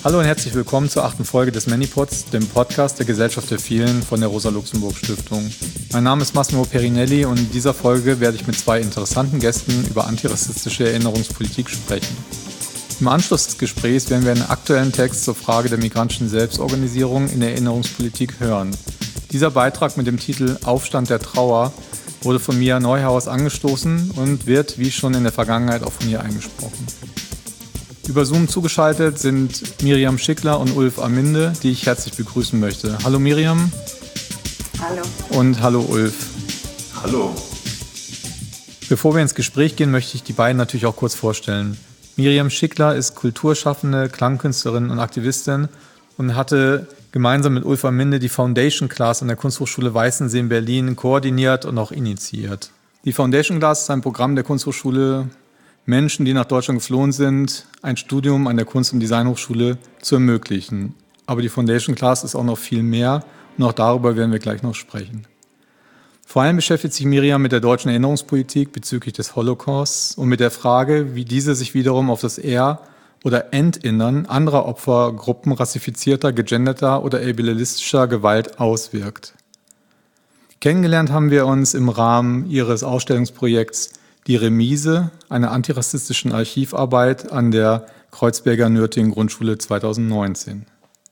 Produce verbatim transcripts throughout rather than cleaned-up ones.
Hallo und herzlich willkommen zur achten Folge des Manypods, dem Podcast der Gesellschaft der Vielen von der Rosa-Luxemburg-Stiftung. Mein Name ist Massimo Perinelli und in dieser Folge werde ich mit zwei interessanten Gästen über antirassistische Erinnerungspolitik sprechen. Im Anschluss des Gesprächs werden wir einen aktuellen Text zur Frage der migrantischen Selbstorganisierung in der Erinnerungspolitik hören. Dieser Beitrag mit dem Titel Aufstand der Trauer wurde von Mia Neuhaus angestoßen und wird, wie schon in der Vergangenheit, auch von ihr eingesprochen. Über Zoom zugeschaltet sind Miriam Schickler und Ulf Aminde, die ich herzlich begrüßen möchte. Hallo Miriam. Hallo. Und hallo Ulf. Hallo. Bevor wir ins Gespräch gehen, möchte ich die beiden natürlich auch kurz vorstellen. Miriam Schickler ist Kulturschaffende, Klangkünstlerin und Aktivistin und hatte gemeinsam mit Ulf Aminde die Foundation Class an der Kunsthochschule Weißensee in Berlin koordiniert und auch initiiert. Die Foundation Class ist ein Programm der Kunsthochschule, Menschen, die nach Deutschland geflohen sind, ein Studium an der Kunst- und Designhochschule zu ermöglichen. Aber die Foundation Class ist auch noch viel mehr und auch darüber werden wir gleich noch sprechen. Vor allem beschäftigt sich Miriam mit der deutschen Erinnerungspolitik bezüglich des Holocausts und mit der Frage, wie diese sich wiederum auf das Er- oder Entinnern anderer Opfergruppen rassifizierter, gegenderter oder ableistischer Gewalt auswirkt. Kennengelernt haben wir uns im Rahmen ihres Ausstellungsprojekts Die Remise, einer antirassistischen Archivarbeit an der Kreuzberger Nürtingen Grundschule zweitausendneunzehn.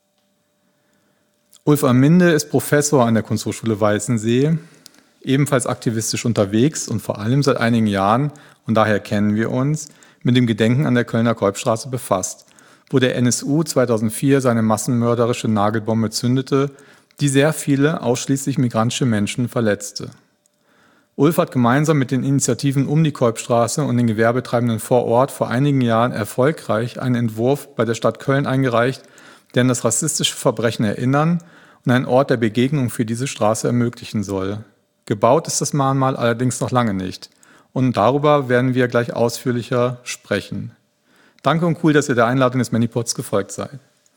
Ulf Aminde ist Professor an der Kunsthochschule Weißensee, ebenfalls aktivistisch unterwegs und vor allem seit einigen Jahren, und daher kennen wir uns, mit dem Gedenken an der Kölner Kolbstraße befasst, wo der N S U zweitausendvier seine massenmörderische Nagelbombe zündete, die sehr viele, ausschließlich migrantische Menschen verletzte. Ulf hat gemeinsam mit den Initiativen um die Kolbstraße und den Gewerbetreibenden vor Ort vor einigen Jahren erfolgreich einen Entwurf bei der Stadt Köln eingereicht, der an das rassistische Verbrechen erinnern und einen Ort der Begegnung für diese Straße ermöglichen soll. Gebaut ist das Mahnmal allerdings noch lange nicht. Und darüber werden wir gleich ausführlicher sprechen. Danke und cool, dass ihr der Einladung des Manypods gefolgt seid.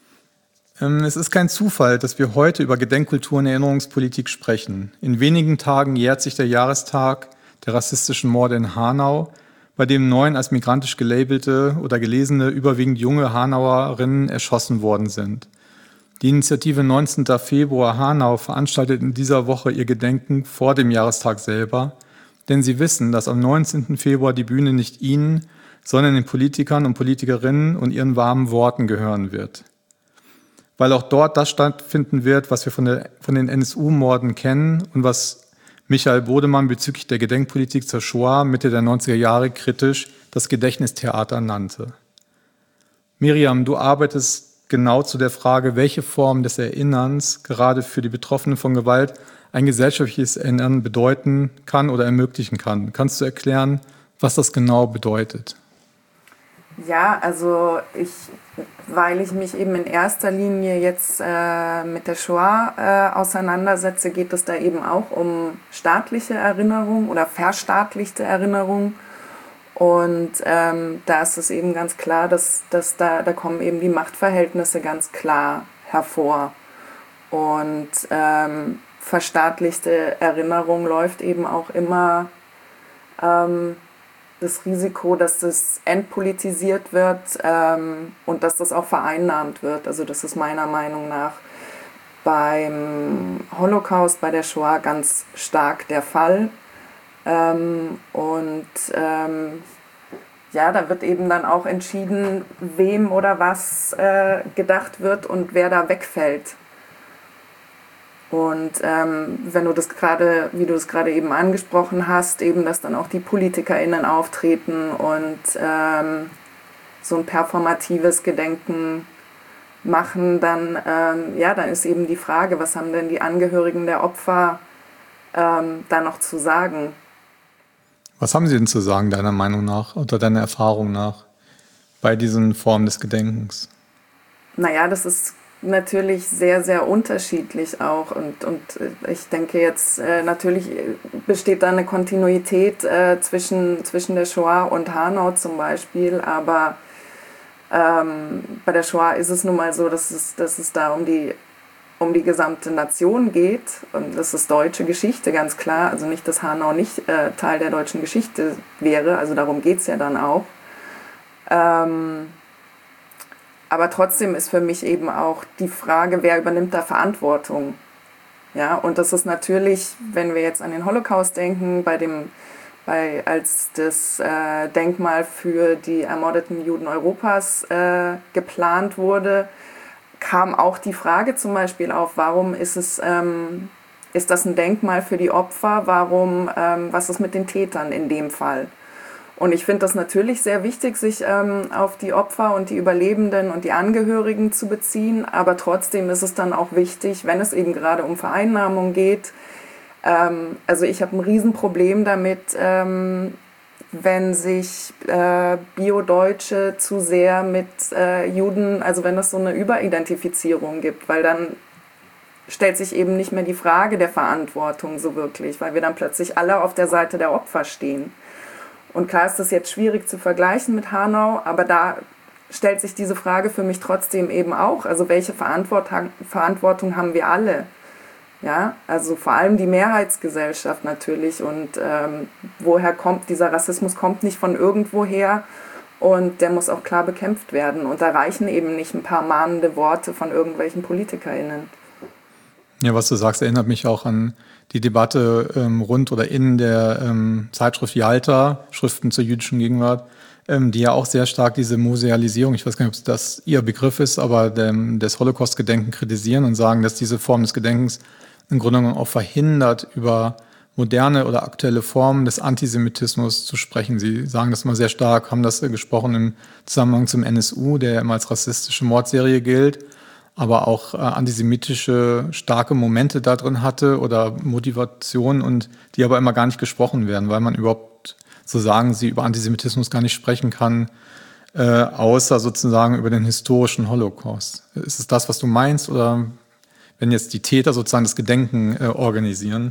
Es ist kein Zufall, dass wir heute über Gedenkkultur und Erinnerungspolitik sprechen. In wenigen Tagen jährt sich der Jahrestag der rassistischen Morde in Hanau, bei dem neun als migrantisch gelabelte oder gelesene, überwiegend junge Hanauerinnen erschossen worden sind. Die Initiative neunzehnten Februar Hanau veranstaltet in dieser Woche ihr Gedenken vor dem Jahrestag selber, denn sie wissen, dass am neunzehnten Februar die Bühne nicht ihnen, sondern den Politikern und Politikerinnen und ihren warmen Worten gehören wird. Weil auch dort das stattfinden wird, was wir von, der, von den N S U-Morden kennen und was Michael Bodemann bezüglich der Gedenkpolitik zur Shoah Mitte der neunziger Jahre kritisch das Gedächtnistheater nannte. Miriam, du arbeitest genau zu der Frage, welche Form des Erinnerns gerade für die Betroffenen von Gewalt ein gesellschaftliches Erinnern bedeuten kann oder ermöglichen kann. Kannst du erklären, was das genau bedeutet? Ja, also ich, weil ich mich eben in erster Linie jetzt äh, mit der Shoah äh, auseinandersetze, geht es da eben auch um staatliche Erinnerung oder verstaatlichte Erinnerung. Und ähm, da ist es eben ganz klar, dass, dass da, da kommen eben die Machtverhältnisse ganz klar hervor. Und ähm, verstaatlichte Erinnerung läuft eben auch immer ähm, das Risiko, dass das entpolitisiert wird ähm, und dass das auch vereinnahmt wird. Also das ist meiner Meinung nach beim Holocaust, bei der Shoah ganz stark der Fall. Ähm, und ähm, ja, da wird eben dann auch entschieden, wem oder was äh, gedacht wird und wer da wegfällt. Und ähm, wenn du das gerade, wie du es gerade eben angesprochen hast, eben, dass dann auch die PolitikerInnen auftreten und ähm, so ein performatives Gedenken machen, dann, ähm, ja, dann ist eben die Frage, was haben denn die Angehörigen der Opfer ähm, da noch zu sagen? Was haben sie denn zu sagen, deiner Meinung nach oder deiner Erfahrung nach bei diesen Formen des Gedenkens? Naja, das ist natürlich sehr, sehr unterschiedlich auch und, und ich denke jetzt, äh, natürlich besteht da eine Kontinuität äh, zwischen, zwischen der Shoah und Hanau zum Beispiel, aber ähm, bei der Shoah ist es nun mal so, dass es, dass es da um die, um die gesamte Nation geht und das ist deutsche Geschichte, ganz klar, also nicht, dass Hanau nicht äh, Teil der deutschen Geschichte wäre, also darum geht es ja dann auch. Ähm, aber trotzdem ist für mich eben auch die Frage, wer übernimmt da Verantwortung? Ja, und das ist natürlich, wenn wir jetzt an den Holocaust denken, bei dem, bei, als das äh, Denkmal für die ermordeten Juden Europas äh, geplant wurde, kam auch die Frage zum Beispiel auf, warum ist es, ähm, ist das ein Denkmal für die Opfer, warum, ähm, was ist mit den Tätern in dem Fall? Und ich finde das natürlich sehr wichtig, sich ähm, auf die Opfer und die Überlebenden und die Angehörigen zu beziehen. Aber trotzdem ist es dann auch wichtig, wenn es eben gerade um Vereinnahmung geht. Ähm, also ich habe ein Riesenproblem damit, ähm, wenn sich äh, Bio-Deutsche zu sehr mit äh, Juden, also wenn es so eine Überidentifizierung gibt, weil dann stellt sich eben nicht mehr die Frage der Verantwortung so wirklich, weil wir dann plötzlich alle auf der Seite der Opfer stehen. Und klar ist das jetzt schwierig zu vergleichen mit Hanau, aber da stellt sich diese Frage für mich trotzdem eben auch. Also welche Verantwortung, Verantwortung haben wir alle? Ja, also vor allem die Mehrheitsgesellschaft natürlich. Und ähm, woher kommt dieser Rassismus? Kommt nicht von irgendwoher und der muss auch klar bekämpft werden. Und da reichen eben nicht ein paar mahnende Worte von irgendwelchen PolitikerInnen. Ja, was du sagst, erinnert mich auch an die Debatte ähm, rund oder in der ähm, Zeitschrift Yalta, Schriften zur jüdischen Gegenwart, ähm, die ja auch sehr stark diese Musealisierung, ich weiß gar nicht, ob das ihr Begriff ist, aber dem, des Holocaust-Gedenken kritisieren und sagen, dass diese Form des Gedenkens im Grunde genommen auch verhindert, über moderne oder aktuelle Formen des Antisemitismus zu sprechen. Sie sagen das mal sehr stark, haben das gesprochen im Zusammenhang zum N S U, der immer als rassistische Mordserie gilt, aber auch äh, antisemitische starke Momente da drin hatte oder Motivationen und die aber immer gar nicht gesprochen werden, weil man überhaupt, so sagen sie, über Antisemitismus gar nicht sprechen kann, äh, außer sozusagen über den historischen Holocaust. Ist es das, was du meinst, oder wenn jetzt die Täter sozusagen das Gedenken äh, organisieren?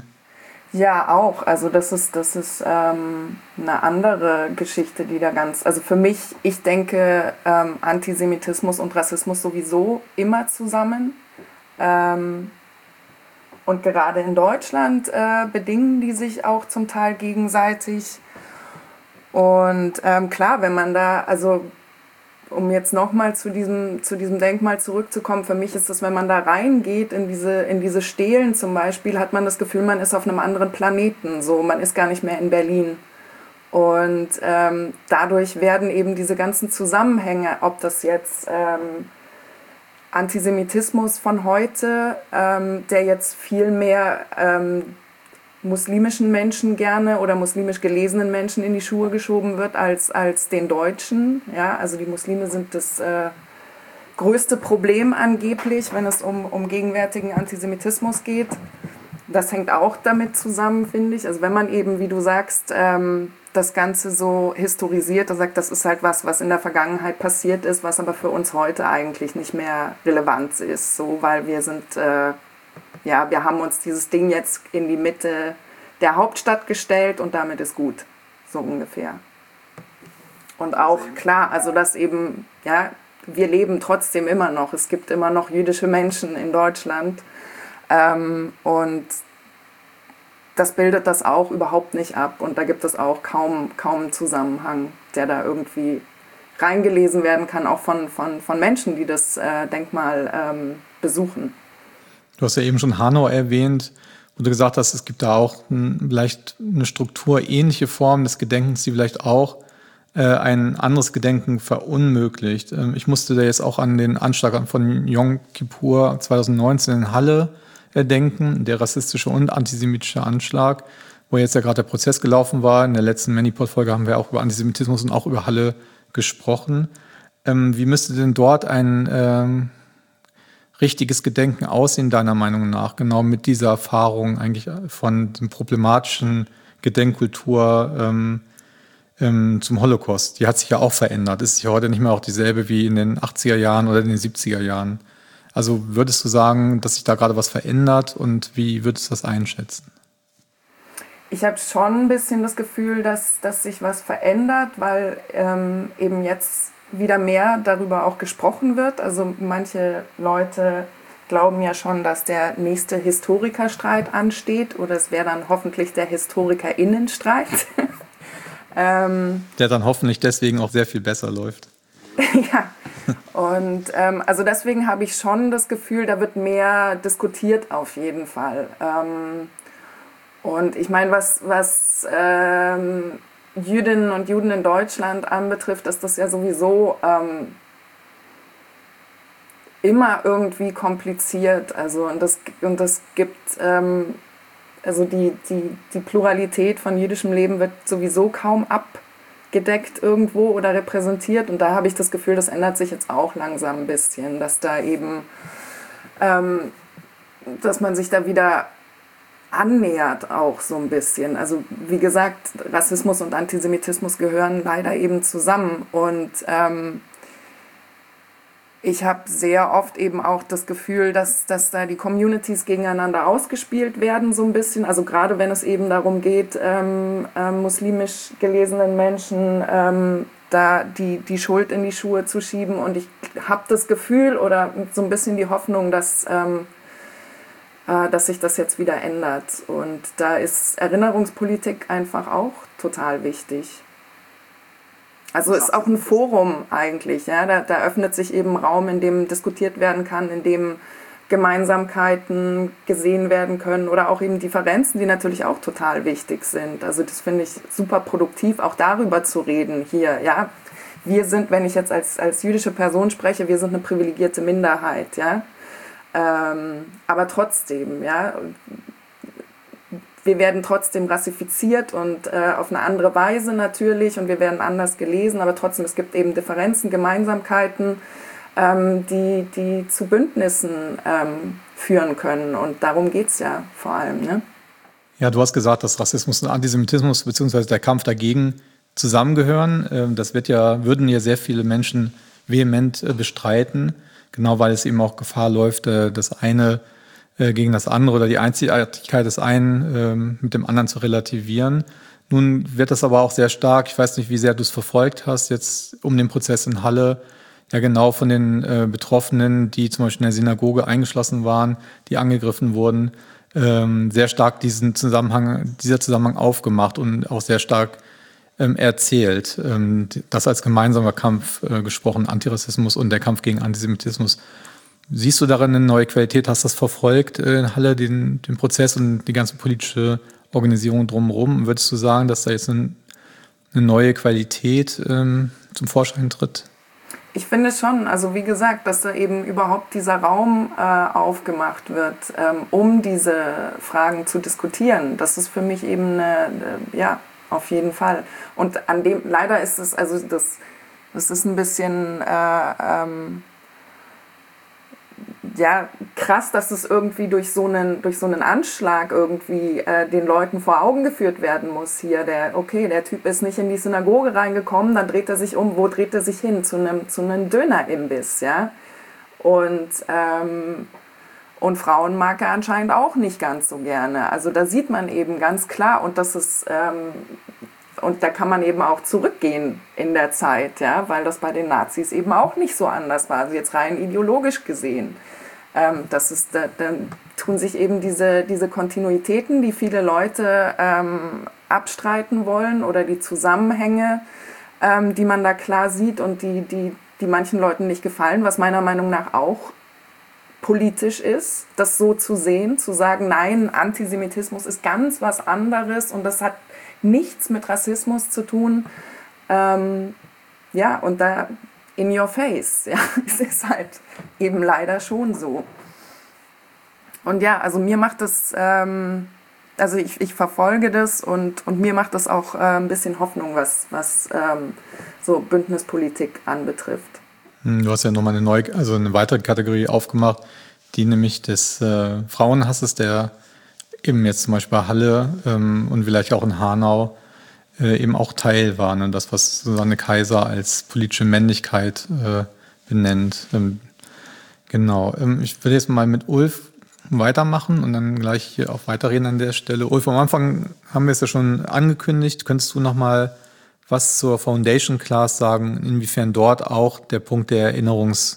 Ja, auch. Also das ist, das ist ähm, eine andere Geschichte, die da ganz, also für mich, ich denke ähm, Antisemitismus und Rassismus sowieso immer zusammen. Ähm, und gerade in Deutschland äh, bedingen die sich auch zum Teil gegenseitig. Und ähm, klar, wenn man da, also um jetzt nochmal zu diesem, zu diesem Denkmal zurückzukommen, für mich ist das, wenn man da reingeht in diese, in diese Stelen zum Beispiel, hat man das Gefühl, man ist auf einem anderen Planeten. So, man ist gar nicht mehr in Berlin. Und ähm, dadurch werden eben diese ganzen Zusammenhänge, ob das jetzt ähm, Antisemitismus von heute, ähm, der jetzt viel mehr ähm, muslimischen Menschen gerne oder muslimisch gelesenen Menschen in die Schuhe geschoben wird als, als den Deutschen. Ja, also die Muslime sind das äh, größte Problem angeblich, wenn es um, um gegenwärtigen Antisemitismus geht. Das hängt auch damit zusammen, finde ich. Also wenn man eben, wie du sagst, ähm, das Ganze so historisiert und sagt, das ist halt was, was in der Vergangenheit passiert ist, was aber für uns heute eigentlich nicht mehr relevant ist, so, weil wir sind... Äh, Ja, wir haben uns dieses Ding jetzt in die Mitte der Hauptstadt gestellt und damit ist gut, so ungefähr. Und auch klar, also dass eben, ja, wir leben trotzdem immer noch. Es gibt immer noch jüdische Menschen in Deutschland ähm, und das bildet das auch überhaupt nicht ab. Und da gibt es auch kaum, kaum einen Zusammenhang, der da irgendwie reingelesen werden kann, auch von, von, von Menschen, die das äh, Denkmal ähm, besuchen. Du hast ja eben schon Hanau erwähnt, wo du gesagt hast, es gibt da auch ein, vielleicht eine strukturähnliche Form des Gedenkens, die vielleicht auch äh, ein anderes Gedenken verunmöglicht. Ähm, ich musste da jetzt auch an den Anschlag von Yom Kippur zwanzig neunzehn in Halle äh, denken, der rassistische und antisemitische Anschlag, wo jetzt ja gerade der Prozess gelaufen war. In der letzten Manipod-Folge haben wir auch über Antisemitismus und auch über Halle gesprochen. Ähm, wie müsste denn dort ein... Ähm, richtiges Gedenken aussehen, deiner Meinung nach, genau mit dieser Erfahrung eigentlich von dem problematischen Gedenkkultur ähm, ähm, zum Holocaust? Die hat sich ja auch verändert. Ist ja heute nicht mehr auch dieselbe wie in den achtziger Jahren oder in den siebziger Jahren. Also würdest du sagen, dass sich da gerade was verändert und wie würdest du das einschätzen? Ich habe schon ein bisschen das Gefühl, dass, dass sich was verändert, weil ähm, eben jetzt wieder mehr darüber auch gesprochen wird. Also manche Leute glauben ja schon, dass der nächste Historikerstreit ansteht oder es wäre dann hoffentlich der HistorikerInnenstreit. ähm, der dann hoffentlich deswegen auch sehr viel besser läuft. ja, Und ähm, also deswegen habe ich schon das Gefühl, da wird mehr diskutiert auf jeden Fall. Ähm, und ich meine, was, was ähm, Jüdinnen und Juden in Deutschland anbetrifft, ist das ja sowieso ähm, immer irgendwie kompliziert. Also und das, und das gibt, ähm, also die, die, die Pluralität von jüdischem Leben wird sowieso kaum abgedeckt irgendwo oder repräsentiert. Und da habe ich das Gefühl, das ändert sich jetzt auch langsam ein bisschen, dass da eben, ähm, dass man sich da wieder annähert auch so ein bisschen. Also wie gesagt, Rassismus und Antisemitismus gehören leider eben zusammen. Und ähm, ich habe sehr oft eben auch das Gefühl, dass, dass da die Communities gegeneinander ausgespielt werden so ein bisschen. Also gerade wenn es eben darum geht, ähm, ähm, muslimisch gelesenen Menschen ähm, da die, die Schuld in die Schuhe zu schieben. Und ich habe das Gefühl oder so ein bisschen die Hoffnung, dass... Ähm, dass sich das jetzt wieder ändert. Und da ist Erinnerungspolitik einfach auch total wichtig. Also es ist auch ein Forum eigentlich. Ja? Da, da öffnet sich eben Raum, in dem diskutiert werden kann, in dem Gemeinsamkeiten gesehen werden können oder auch eben Differenzen, die natürlich auch total wichtig sind. Also das finde ich super produktiv, auch darüber zu reden hier. Ja? Wir sind, wenn ich jetzt als, als jüdische Person spreche, wir sind eine privilegierte Minderheit, ja. Ähm, aber trotzdem, ja, wir werden trotzdem rassifiziert und äh, auf eine andere Weise natürlich und wir werden anders gelesen, aber trotzdem, es gibt eben Differenzen, Gemeinsamkeiten, ähm, die, die zu Bündnissen ähm, führen können und darum geht es ja vor allem. Ne? Ja, du hast gesagt, dass Rassismus und Antisemitismus bzw. der Kampf dagegen zusammengehören. Das wird ja, würden ja sehr viele Menschen vehement äh, bestreiten. Genau, weil es eben auch Gefahr läuft, das eine gegen das andere oder die Einzigartigkeit des einen mit dem anderen zu relativieren. Nun wird das aber auch sehr stark, ich weiß nicht, wie sehr du es verfolgt hast, jetzt um den Prozess in Halle, ja genau von den Betroffenen, die zum Beispiel in der Synagoge eingeschlossen waren, die angegriffen wurden, sehr stark diesen Zusammenhang, dieser Zusammenhang aufgemacht und auch sehr stark erzählt. Das als gemeinsamer Kampf gesprochen, Antirassismus und der Kampf gegen Antisemitismus. Siehst du darin eine neue Qualität? Hast du das verfolgt in Halle, den, den Prozess und die ganze politische Organisierung drumherum? Würdest du sagen, dass da jetzt eine, eine neue Qualität ähm, zum Vorschein tritt? Ich finde schon, also wie gesagt, dass da eben überhaupt dieser Raum äh, aufgemacht wird, ähm, um diese Fragen zu diskutieren. Das ist für mich eben eine, eine ja, auf jeden Fall. Und an dem, leider ist es, also das, das ist ein bisschen äh, ähm, ja, krass, dass es irgendwie durch so einen, durch so einen Anschlag irgendwie äh, den Leuten vor Augen geführt werden muss hier. Der, okay, der Typ ist nicht in die Synagoge reingekommen, dann dreht er sich um, wo dreht er sich hin? Zu einem, zu einem Dönerimbiss, ja. Und ähm, Und Frauen mag er anscheinend auch nicht ganz so gerne. Also da sieht man eben ganz klar, und das ist, ähm, und da kann man eben auch zurückgehen in der Zeit, ja, weil das bei den Nazis eben auch nicht so anders war, also jetzt rein ideologisch gesehen. Ähm, das ist, da, dann tun sich eben diese, diese Kontinuitäten, die viele Leute ähm, abstreiten wollen, oder die Zusammenhänge, ähm, die man da klar sieht und die, die, die manchen Leuten nicht gefallen, was meiner Meinung nach auch politisch ist, das so zu sehen, zu sagen, nein, Antisemitismus ist ganz was anderes und das hat nichts mit Rassismus zu tun. Ähm, ja, und da in your face, ja, es ist halt eben leider schon so. Und ja, also mir macht das, ähm, also ich, ich verfolge das und, und mir macht das auch äh, ein bisschen Hoffnung, was, was ähm, so Bündnispolitik anbetrifft. Du hast ja nochmal eine neue, also eine weitere Kategorie aufgemacht, die nämlich des äh, Frauenhasses, der eben jetzt zum Beispiel bei Halle ähm, und vielleicht auch in Hanau äh, eben auch Teil war. Ne? Das, was Susanne Kaiser als politische Männlichkeit äh, benennt. Ähm, genau. Ähm, ich will jetzt mal mit Ulf weitermachen und dann gleich hier auch weiterreden an der Stelle. Ulf, am Anfang haben wir es ja schon angekündigt. Könntest du nochmal was zur Foundation Class sagen, inwiefern dort auch der Punkt der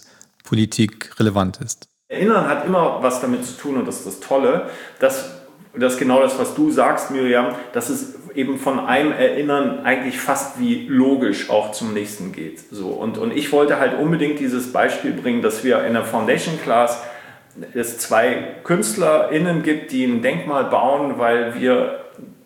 Erinnerungspolitik relevant ist? Erinnern hat immer was damit zu tun, und das ist das Tolle, dass das ist genau das, was du sagst, Miriam, dass es eben von einem Erinnern eigentlich fast wie logisch auch zum nächsten geht. So, und, und ich wollte halt unbedingt dieses Beispiel bringen, dass wir in der Foundation Class es zwei KünstlerInnen gibt, die ein Denkmal bauen, weil wir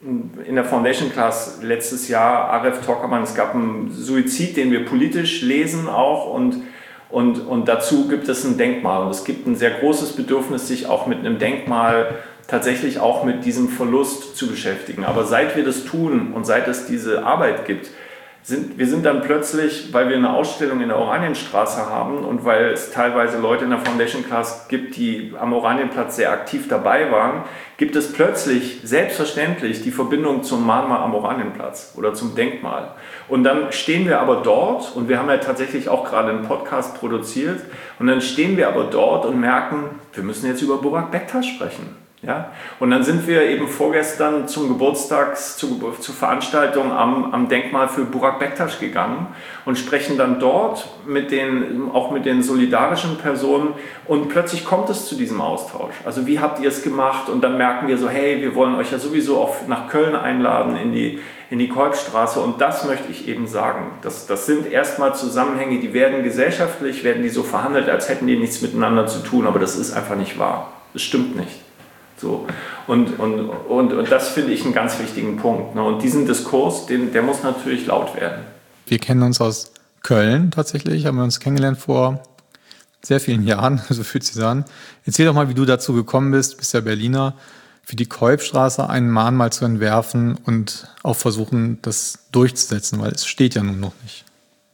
in der Foundation Class letztes Jahr, Aref Tockermann, es gab einen Suizid, den wir politisch lesen auch und, und, und dazu gibt es ein Denkmal. Und es gibt ein sehr großes Bedürfnis, sich auch mit einem Denkmal tatsächlich auch mit diesem Verlust zu beschäftigen. Aber seit wir das tun und seit es diese Arbeit gibt, sind wir sind dann plötzlich, weil wir eine Ausstellung in der Oranienstraße haben und weil es teilweise Leute in der Foundation Class gibt, die am Oranienplatz sehr aktiv dabei waren, gibt es plötzlich selbstverständlich die Verbindung zum Mahnmal am Oranienplatz oder zum Denkmal. Und dann stehen wir aber dort, und wir haben ja tatsächlich auch gerade einen Podcast produziert, und dann stehen wir aber dort und merken, wir müssen jetzt über Burak Bektaş sprechen. Ja? Und dann sind wir eben vorgestern zum Geburtstags, zu, zur Veranstaltung am, am Denkmal für Burak Bektaş gegangen und sprechen dann dort mit den, auch mit den solidarischen Personen, und plötzlich kommt es zu diesem Austausch. Also wie habt ihr es gemacht? Und dann merken wir so, hey, wir wollen euch ja sowieso auch nach Köln einladen in die, in die Kolbstraße, und das möchte ich eben sagen. Das, das sind erstmal Zusammenhänge, die werden gesellschaftlich, werden die so verhandelt, als hätten die nichts miteinander zu tun, aber das ist einfach nicht wahr. Das stimmt nicht. So. Und, und, und, und das finde ich einen ganz wichtigen Punkt. Ne? Und diesen Diskurs, den, der muss natürlich laut werden. Wir kennen uns aus Köln tatsächlich, haben wir uns kennengelernt vor sehr vielen Jahren, so fühlt es sich an. Erzähl doch mal, wie du dazu gekommen bist, bist ja Berliner, für die Kolbstraße ein Mahnmal zu entwerfen und auch versuchen, das durchzusetzen, weil es steht ja nun noch nicht.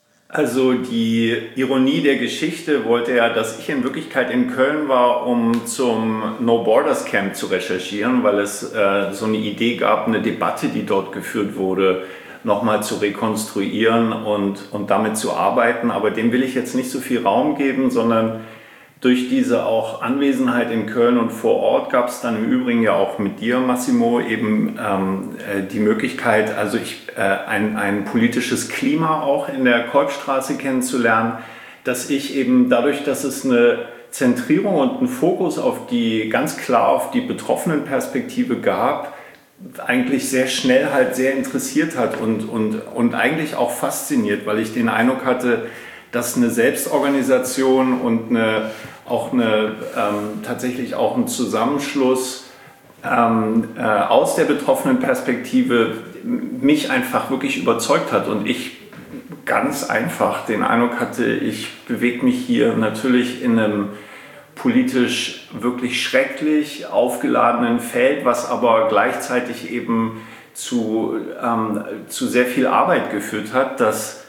Also die Ironie der Geschichte wollte ja, dass ich in Wirklichkeit in Köln war, um zum No Borders Camp zu recherchieren, weil es äh, so eine Idee gab, eine Debatte, die dort geführt wurde, nochmal zu rekonstruieren und, und damit zu arbeiten. Aber dem will ich jetzt nicht so viel Raum geben, sondern durch diese auch Anwesenheit in Köln und vor Ort gab es dann im Übrigen ja auch mit dir, Massimo, eben ähm, die Möglichkeit, also ich, äh, ein, ein politisches Klima auch in der Kolbstraße kennenzulernen, dass ich eben dadurch, dass es eine Zentrierung und einen Fokus auf die, ganz klar auf die Betroffenenperspektive gab, eigentlich sehr schnell halt sehr interessiert hat und, und, und eigentlich auch fasziniert, weil ich den Eindruck hatte, dass eine Selbstorganisation und eine, auch eine, ähm, tatsächlich auch ein Zusammenschluss ähm, äh, aus der betroffenen Perspektive mich einfach wirklich überzeugt hat und ich ganz einfach den Eindruck hatte, ich bewege mich hier natürlich in einem politisch wirklich schrecklich aufgeladenen Feld, was aber gleichzeitig eben zu, ähm, zu sehr viel Arbeit geführt hat, das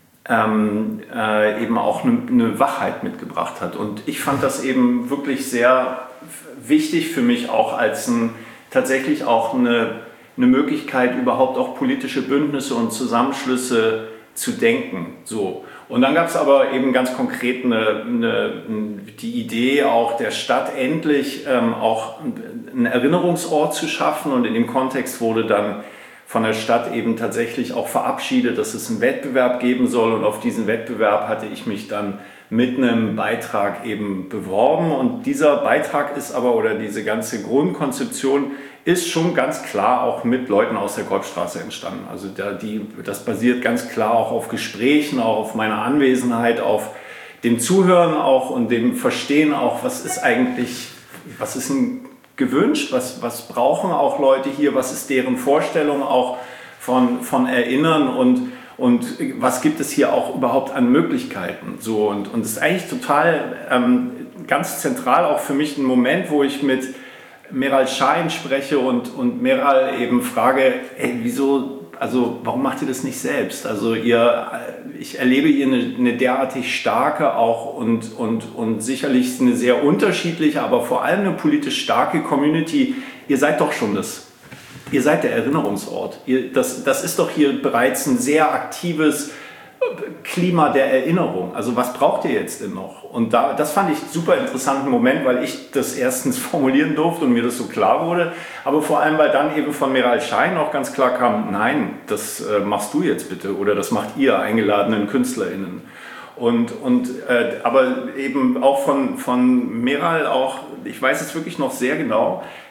Ähm, äh, eben auch eine, eine Wachheit mitgebracht hat. Und ich fand das eben wirklich sehr wichtig für mich auch als ein, tatsächlich auch eine, eine Möglichkeit, überhaupt auch politische Bündnisse und Zusammenschlüsse zu denken. So. Und dann gab es aber eben ganz konkret eine, eine, die Idee auch der Stadt endlich ähm, auch einen Erinnerungsort zu schaffen, und in dem Kontext wurde dann von der Stadt eben tatsächlich auch verabschiedet, dass es einen Wettbewerb geben soll, und auf diesen Wettbewerb hatte ich mich dann mit einem Beitrag eben beworben, und dieser Beitrag ist aber, oder diese ganze Grundkonzeption ist schon ganz klar auch mit Leuten aus der Kolbstraße entstanden. Also da die, das basiert ganz klar auch auf Gesprächen, auch auf meiner Anwesenheit, auf dem Zuhören auch und dem Verstehen auch, was ist eigentlich, was ist ein gewünscht, was, was brauchen auch Leute hier, was ist deren Vorstellung auch von, von Erinnern und, und was gibt es hier auch überhaupt an Möglichkeiten. So, und, und es ist eigentlich total ähm, ganz zentral auch für mich ein Moment, wo ich mit Meral Şahin spreche und, und Meral eben frage, ey, wieso, also warum macht ihr das nicht selbst? Also ihr, ich erlebe hier eine, eine derartig starke auch und, und, und sicherlich eine sehr unterschiedliche, aber vor allem eine politisch starke Community. Ihr seid doch schon das. Ihr seid der Erinnerungsort. Ihr, das, das ist doch hier bereits ein sehr aktives Klima der Erinnerung. Also was braucht ihr jetzt denn noch? Und da, das fand ich einen super interessanten Moment, weil ich das erstens formulieren durfte und mir das so klar wurde, aber vor allem, weil dann eben von Meral Şahin auch ganz klar kam, nein, das äh, machst du jetzt bitte oder das macht ihr eingeladenen KünstlerInnen. Und, und, äh, aber eben auch von, von Meral auch, ich weiß es wirklich noch sehr genau,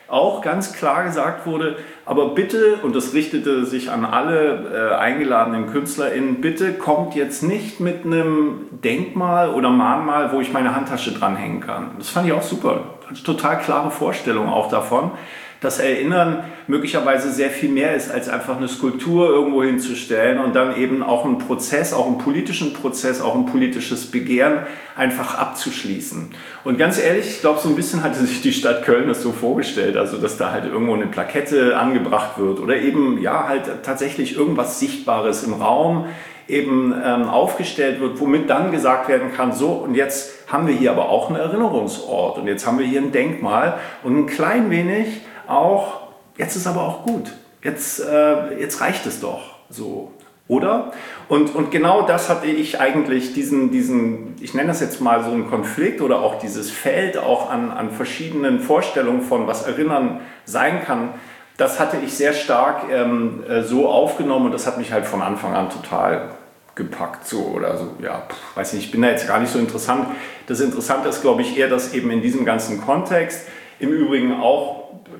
auch ganz klar gesagt wurde, aber bitte, und das richtete sich an alle äh, eingeladenen KünstlerInnen, bitte kommt jetzt nicht mit einem Denkmal oder Mahnmal, wo ich meine Handtasche dranhängen kann. Das fand ich auch super. Eine total klare Vorstellung auch davon, dass Erinnern möglicherweise sehr viel mehr ist, als einfach eine Skulptur irgendwo hinzustellen und dann eben auch einen Prozess, auch einen politischen Prozess, auch ein politisches Begehren einfach abzuschließen. Und ganz ehrlich, ich glaube, so ein bisschen hatte sich die Stadt Köln das so vorgestellt, also dass da halt irgendwo eine Plakette angebracht wird oder eben ja halt tatsächlich irgendwas Sichtbares im Raum eben ähm, aufgestellt wird, womit dann gesagt werden kann, so und jetzt haben wir hier aber auch einen Erinnerungsort und jetzt haben wir hier ein Denkmal und ein klein wenig auch, jetzt ist aber auch gut, jetzt, äh, jetzt reicht es doch so, oder? Und, und genau das hatte ich eigentlich, diesen, diesen, ich nenne das jetzt mal so einen Konflikt oder auch dieses Feld auch an, an verschiedenen Vorstellungen von, was Erinnern sein kann, das hatte ich sehr stark ähm, so aufgenommen und das hat mich halt von Anfang an total gepackt, so oder so, ja, pff, weiß nicht, ich bin da jetzt gar nicht so interessant. Das Interessante ist, glaube ich, eher, dass eben in diesem ganzen Kontext, im Übrigen auch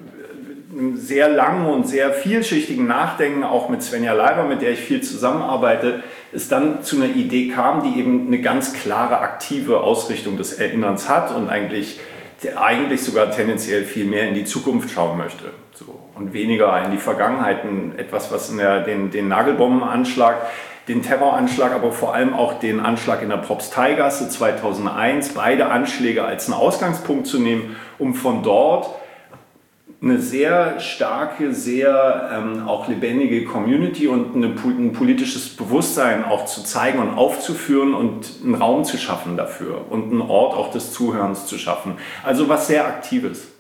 einem sehr langen und sehr vielschichtigen Nachdenken, auch mit Svenja Leiber, mit der ich viel zusammenarbeite, es dann zu einer Idee kam, die eben eine ganz klare aktive Ausrichtung des Erinnerns hat und eigentlich, eigentlich sogar tendenziell viel mehr in die Zukunft schauen möchte. So, und weniger in die Vergangenheit, etwas, was in der, den, den Nagelbombenanschlag, den Terroranschlag, aber vor allem auch den Anschlag in der Propsteigasse zweitausendeins, beide Anschläge als einen Ausgangspunkt zu nehmen, um von dort eine sehr starke, sehr ähm, auch lebendige Community und eine, ein politisches Bewusstsein auch zu zeigen und aufzuführen und einen Raum zu schaffen dafür und einen Ort auch des Zuhörens zu schaffen. Also was sehr Aktives.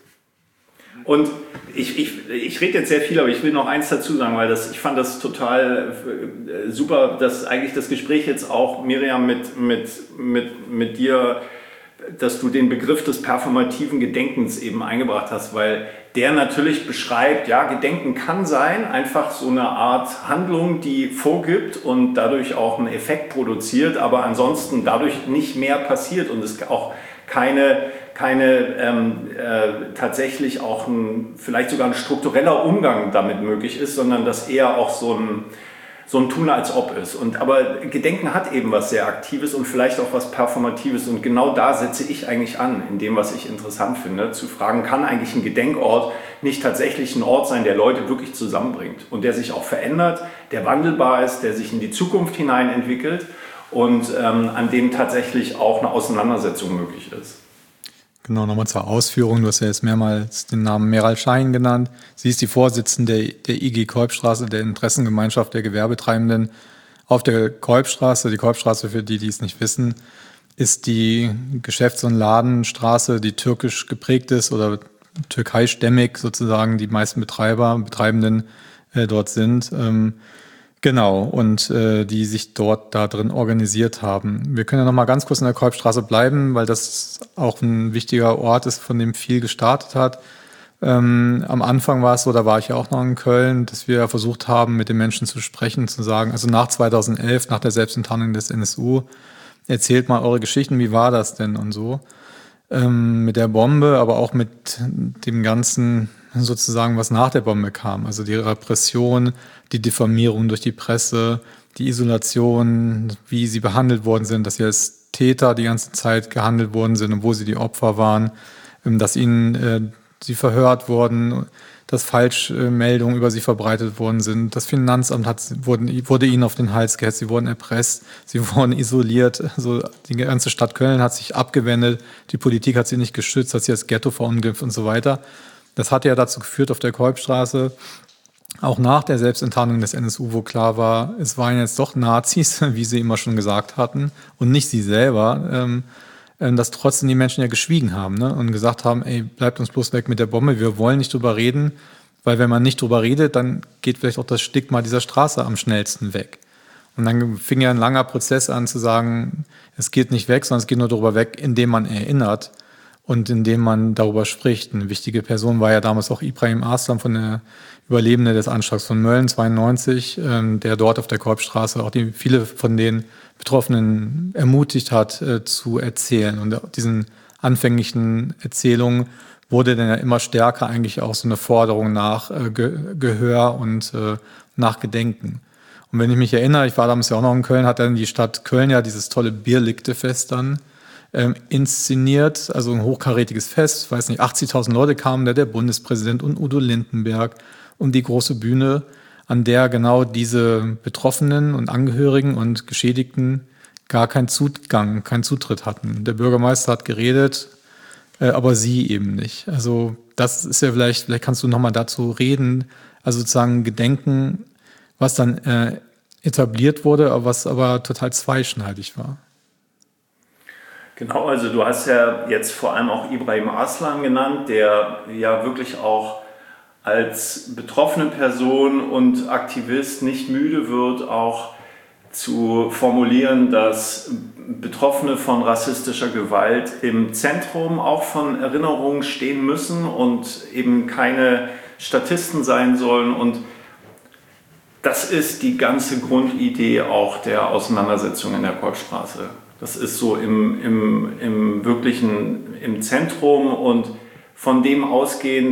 Und ich, ich, ich rede jetzt sehr viel, aber ich will noch eins dazu sagen, weil das, ich fand das total äh, super, dass eigentlich das Gespräch jetzt auch, Miriam, mit, mit, mit, mit dir, dass du den Begriff des performativen Gedenkens eben eingebracht hast, weil der natürlich beschreibt, ja, Gedenken kann sein, einfach so eine Art Handlung, die vorgibt und dadurch auch einen Effekt produziert, aber ansonsten dadurch nicht mehr passiert und es auch keine, keine ähm, äh, tatsächlich auch ein, vielleicht sogar ein struktureller Umgang damit möglich ist, sondern dass eher auch so ein so ein Tun als ob ist. Und, aber Gedenken hat eben was sehr Aktives und vielleicht auch was Performatives. Und genau da setze ich eigentlich an, in dem, was ich interessant finde, zu fragen, kann eigentlich ein Gedenkort nicht tatsächlich ein Ort sein, der Leute wirklich zusammenbringt und der sich auch verändert, der wandelbar ist, der sich in die Zukunft hinein entwickelt und ähm, an dem tatsächlich auch eine Auseinandersetzung möglich ist. Genau, nochmal zur Ausführung. Du hast ja jetzt mehrmals den Namen Meral Schein genannt. Sie ist die Vorsitzende der I G Kolbstraße, der Interessengemeinschaft der Gewerbetreibenden auf der Kolbstraße. Die Kolbstraße, für die, die es nicht wissen, ist die Geschäfts- und Ladenstraße, die türkisch geprägt ist oder türkeistämmig sozusagen die meisten Betreiber, Betreibenden äh, dort sind. Ähm, Genau, und äh, die sich dort da drin organisiert haben. Wir können ja noch mal ganz kurz in der Kolbstraße bleiben, weil das auch ein wichtiger Ort ist, von dem viel gestartet hat. Ähm, am Anfang war es so, da war ich ja auch noch in Köln, dass wir versucht haben, mit den Menschen zu sprechen, zu sagen, also nach zweitausendelf, nach der Selbstenttarnung des N S U, erzählt mal eure Geschichten, wie war das denn und so. Ähm, mit der Bombe, aber auch mit dem ganzen sozusagen, was nach der Bombe kam. Also die Repression, die Diffamierung durch die Presse, die Isolation, wie sie behandelt worden sind, dass sie als Täter die ganze Zeit gehandelt worden sind und wo sie die Opfer waren, dass ihnen äh, sie verhört wurden, dass Falschmeldungen über sie verbreitet worden sind. Das Finanzamt hat, wurden, wurde ihnen auf den Hals gehetzt, sie wurden erpresst, sie wurden isoliert. Also die ganze Stadt Köln hat sich abgewendet, die Politik hat sie nicht geschützt, hat sie als Ghetto verunglimpft und so weiter. Das hat ja dazu geführt auf der Kolbstraße, auch nach der Selbstenttarnung des N S U, wo klar war, es waren jetzt doch Nazis, wie sie immer schon gesagt hatten, und nicht sie selber, ähm, dass trotzdem die Menschen ja geschwiegen haben, ne? Und gesagt haben, ey, bleibt uns bloß weg mit der Bombe, wir wollen nicht drüber reden, weil wenn man nicht drüber redet, dann geht vielleicht auch das Stigma dieser Straße am schnellsten weg. Und dann fing ja ein langer Prozess an zu sagen, es geht nicht weg, sondern es geht nur darüber weg, indem man erinnert und indem man darüber spricht. Eine wichtige Person war ja damals auch Ibrahim Arslan, von der Überlebende des Anschlags von Mölln zweiundneunzig, ähm, der dort auf der Kolbstraße auch die, viele von den Betroffenen ermutigt hat, äh, zu erzählen. Und diesen anfänglichen Erzählungen wurde dann ja immer stärker eigentlich auch so eine Forderung nach äh, Ge- Gehör und äh, nach Gedenken. Und wenn ich mich erinnere, ich war damals ja auch noch in Köln, hat dann die Stadt Köln ja dieses tolle Bierlichte-Fest dann ähm, inszeniert, also ein hochkarätiges Fest, ich weiß nicht, achtzigtausend Leute kamen da, der Bundespräsident und Udo Lindenberg um die große Bühne, an der genau diese Betroffenen und Angehörigen und Geschädigten gar keinen Zugang, keinen Zutritt hatten. Der Bürgermeister hat geredet, äh, aber sie eben nicht. Also das ist ja vielleicht, vielleicht kannst du nochmal dazu reden, also sozusagen Gedenken, was dann äh, etabliert wurde, aber was aber total zweischneidig war. Genau, also du hast ja jetzt vor allem auch Ibrahim Arslan genannt, der ja wirklich auch als betroffene Person und Aktivist nicht müde wird, auch zu formulieren, dass Betroffene von rassistischer Gewalt im Zentrum auch von Erinnerungen stehen müssen und eben keine Statisten sein sollen. Und das ist die ganze Grundidee auch der Auseinandersetzung in der Kolbstraße. Das ist so im, im, im wirklichen, im Zentrum, und von dem ausgehend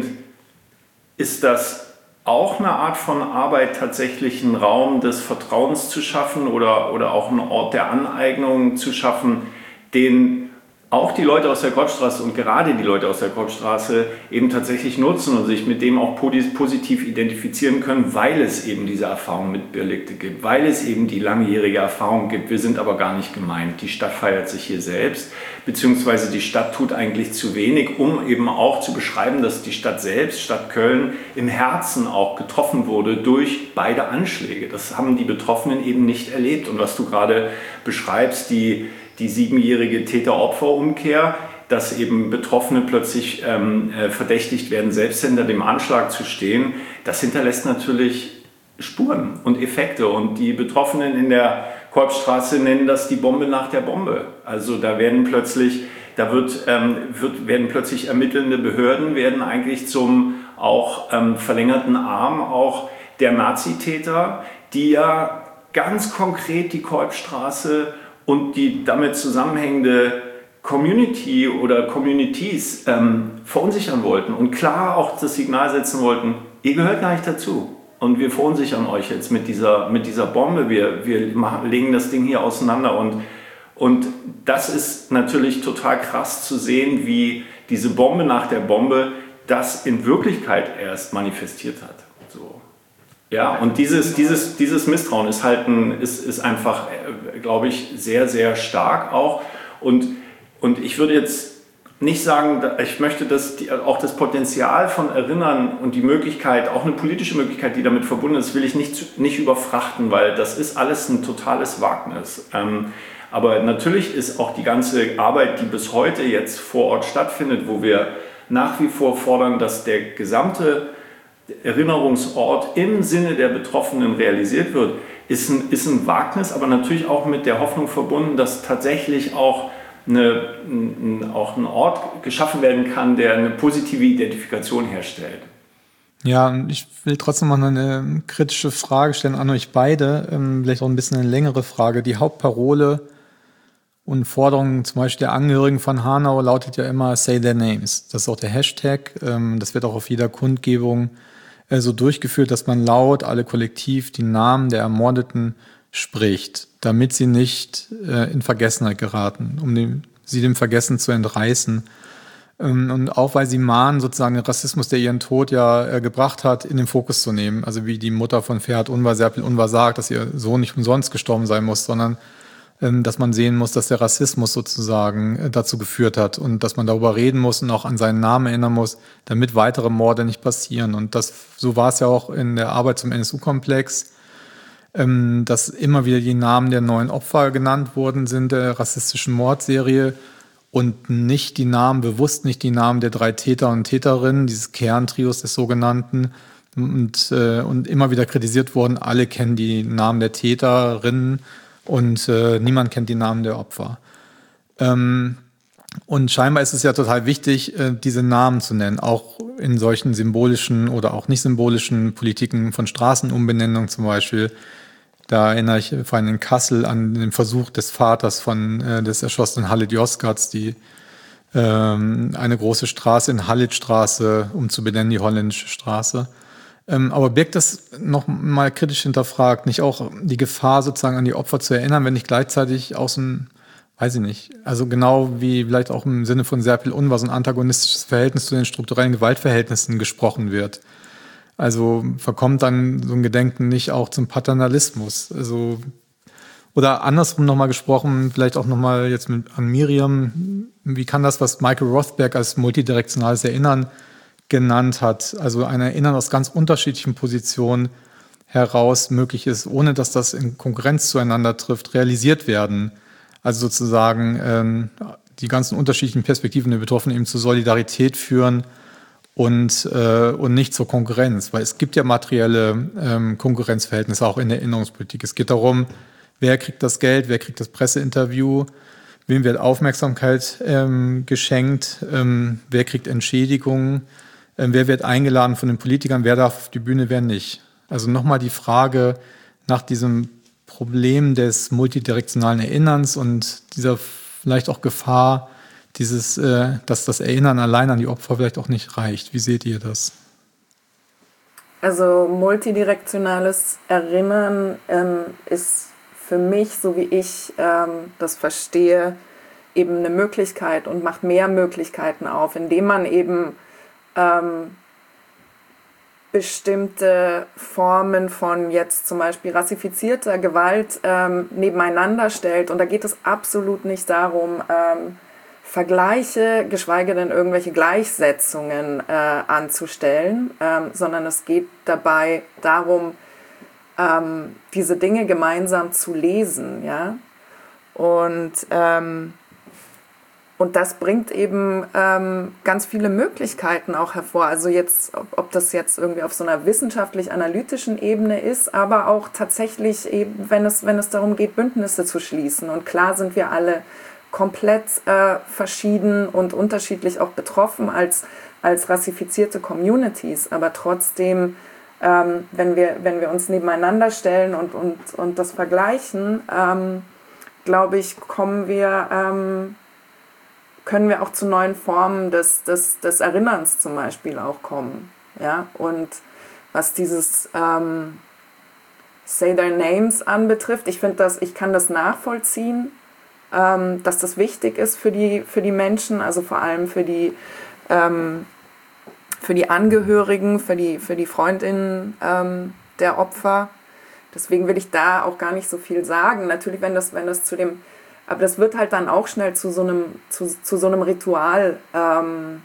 ist das auch eine Art von Arbeit, tatsächlich einen Raum des Vertrauens zu schaffen oder, oder auch einen Ort der Aneignung zu schaffen, den auch die Leute aus der Kolbstraße und gerade die Leute aus der Kolbstraße eben tatsächlich nutzen und sich mit dem auch positiv identifizieren können, weil es eben diese Erfahrung mit Bierlichte gibt, weil es eben die langjährige Erfahrung gibt. Wir sind aber gar nicht gemeint. Die Stadt feiert sich hier selbst, beziehungsweise die Stadt tut eigentlich zu wenig, um eben auch zu beschreiben, dass die Stadt selbst, Stadt Köln, im Herzen auch getroffen wurde durch beide Anschläge. Das haben die Betroffenen eben nicht erlebt. Und was du gerade beschreibst, die die siebenjährige Täter-Opfer-Umkehr, dass eben Betroffene plötzlich ähm, äh, verdächtigt werden, selbst hinter dem Anschlag zu stehen, das hinterlässt natürlich Spuren und Effekte. Und die Betroffenen in der Kolbstraße nennen das die Bombe nach der Bombe. Also da werden plötzlich, da wird, ähm, wird, werden plötzlich ermittelnde Behörden, werden eigentlich zum auch ähm, verlängerten Arm auch der Nazitäter, die ja ganz konkret die Kolbstraße und die damit zusammenhängende Community oder Communities ähm, verunsichern wollten und klar auch das Signal setzen wollten, ihr gehört gar nicht dazu und wir verunsichern euch jetzt mit dieser, mit dieser Bombe, wir, wir machen, legen das Ding hier auseinander. Und, und das ist natürlich total krass zu sehen, wie diese Bombe nach der Bombe das in Wirklichkeit erst manifestiert hat. So. Ja, und dieses, dieses, dieses Misstrauen ist halt ein, ist, ist einfach, glaube ich, sehr, sehr stark auch. Und, und ich würde jetzt nicht sagen, ich möchte das, auch das Potenzial von Erinnern und die Möglichkeit, auch eine politische Möglichkeit, die damit verbunden ist, will ich nicht, nicht überfrachten, weil das ist alles ein totales Wagnis. Ähm, aber natürlich ist auch die ganze Arbeit, die bis heute jetzt vor Ort stattfindet, wo wir nach wie vor fordern, dass der gesamte Erinnerungsort im Sinne der Betroffenen realisiert wird, ist ein, ist ein Wagnis, aber natürlich auch mit der Hoffnung verbunden, dass tatsächlich auch, eine, ein, auch ein Ort geschaffen werden kann, der eine positive Identifikation herstellt. Ja, und ich will trotzdem mal eine kritische Frage stellen an euch beide, vielleicht auch ein bisschen eine längere Frage. Die Hauptparole und Forderung zum Beispiel der Angehörigen von Hanau lautet ja immer Say Their Names. Das ist auch der Hashtag, das wird auch auf jeder Kundgebung so durchgeführt, dass man laut, alle kollektiv die Namen der Ermordeten spricht, damit sie nicht äh, in Vergessenheit geraten, um dem, sie dem Vergessen zu entreißen. Ähm, und auch weil sie mahnen, sozusagen den Rassismus, der ihren Tod ja äh, gebracht hat, in den Fokus zu nehmen. Also wie die Mutter von Ferhat Unvar, Serpil Unvar sagt, dass ihr Sohn nicht umsonst gestorben sein muss, sondern ähm, dass man sehen muss, dass der Rassismus sozusagen äh, dazu geführt hat und dass man darüber reden muss und auch an seinen Namen erinnern muss, damit weitere Morde nicht passieren. Und das, so war es ja auch in der Arbeit zum N S U-Komplex, ähm, dass immer wieder die Namen der neuen Opfer genannt worden sind der rassistischen Mordserie und nicht die Namen, bewusst nicht die Namen der drei Täter und Täterinnen, dieses Kerntrios des sogenannten, und, äh, und immer wieder kritisiert worden, alle kennen die Namen der Täterinnen und äh, niemand kennt die Namen der Opfer. Ähm, und scheinbar ist es ja total wichtig, äh, diese Namen zu nennen, auch in solchen symbolischen oder auch nicht symbolischen Politiken von Straßenumbenennung zum Beispiel. Da erinnere ich vor allem in Kassel an den Versuch des Vaters von äh, des erschossenen Halit Yozgat, die ähm, eine große Straße in Halitstraße, um zu benennen die holländische Straße. Ähm, aber birgt das noch mal kritisch hinterfragt nicht auch die Gefahr, sozusagen an die Opfer zu erinnern, wenn nicht gleichzeitig aus dem, weiß ich nicht, also genau wie vielleicht auch im Sinne von Serpil Unvar so ein antagonistisches Verhältnis zu den strukturellen Gewaltverhältnissen gesprochen wird? Also verkommt dann so ein Gedenken nicht auch zum Paternalismus? Also, oder andersrum nochmal gesprochen, vielleicht auch nochmal jetzt mit, an Miriam, wie kann das, was Michael Rothberg als multidirektionales Erinnern genannt hat, also ein Erinnern aus ganz unterschiedlichen Positionen heraus möglich ist, ohne dass das in Konkurrenz zueinander trifft, realisiert werden? Also sozusagen ähm, die ganzen unterschiedlichen Perspektiven der Betroffenen eben zur Solidarität führen und, äh, und nicht zur Konkurrenz. Weil es gibt ja materielle ähm, Konkurrenzverhältnisse auch in der Erinnerungspolitik. Es geht darum, wer kriegt das Geld, wer kriegt das Presseinterview, wem wird Aufmerksamkeit ähm, geschenkt, ähm, wer kriegt Entschädigungen, ähm, wer wird eingeladen von den Politikern, wer darf auf die Bühne, wer nicht. Also nochmal die Frage nach diesem Problem des multidirektionalen Erinnerns und dieser vielleicht auch Gefahr, dieses, äh, dass das Erinnern allein an die Opfer vielleicht auch nicht reicht. Wie seht ihr das? Also multidirektionales Erinnern ähm, ist für mich, so wie ich ähm, das verstehe, eben eine Möglichkeit und macht mehr Möglichkeiten auf, indem man eben ähm, bestimmte Formen von jetzt zum Beispiel rassifizierter Gewalt ähm, nebeneinander stellt. Und da geht es absolut nicht darum, ähm, Vergleiche, geschweige denn irgendwelche Gleichsetzungen äh, anzustellen, ähm, sondern es geht dabei darum, ähm, diese Dinge gemeinsam zu lesen. Ja? Und ähm, Und das bringt eben ähm, ganz viele Möglichkeiten auch hervor. Also jetzt, ob, ob das jetzt irgendwie auf so einer wissenschaftlich-analytischen Ebene ist, aber auch tatsächlich eben, wenn es, wenn es darum geht, Bündnisse zu schließen. Und klar sind wir alle komplett äh, verschieden und unterschiedlich auch betroffen als, als rassifizierte Communities. Aber trotzdem, ähm, wenn wir, wenn wir uns nebeneinander stellen und, und, und das vergleichen, ähm, glaube ich, kommen wir... Ähm, können wir auch zu neuen Formen des, des, des Erinnerns zum Beispiel auch kommen. Ja? Und was dieses ähm, Say Their Names anbetrifft, ich finde das, ich kann das nachvollziehen, ähm, dass das wichtig ist für die, für die Menschen, also vor allem für die, ähm, für die Angehörigen, für die, für die Freundinnen ähm, der Opfer. Deswegen will ich da auch gar nicht so viel sagen. Natürlich, wenn das, wenn das zu dem Aber das wird halt dann auch schnell zu so einem, zu, zu so einem Ritual. Ähm,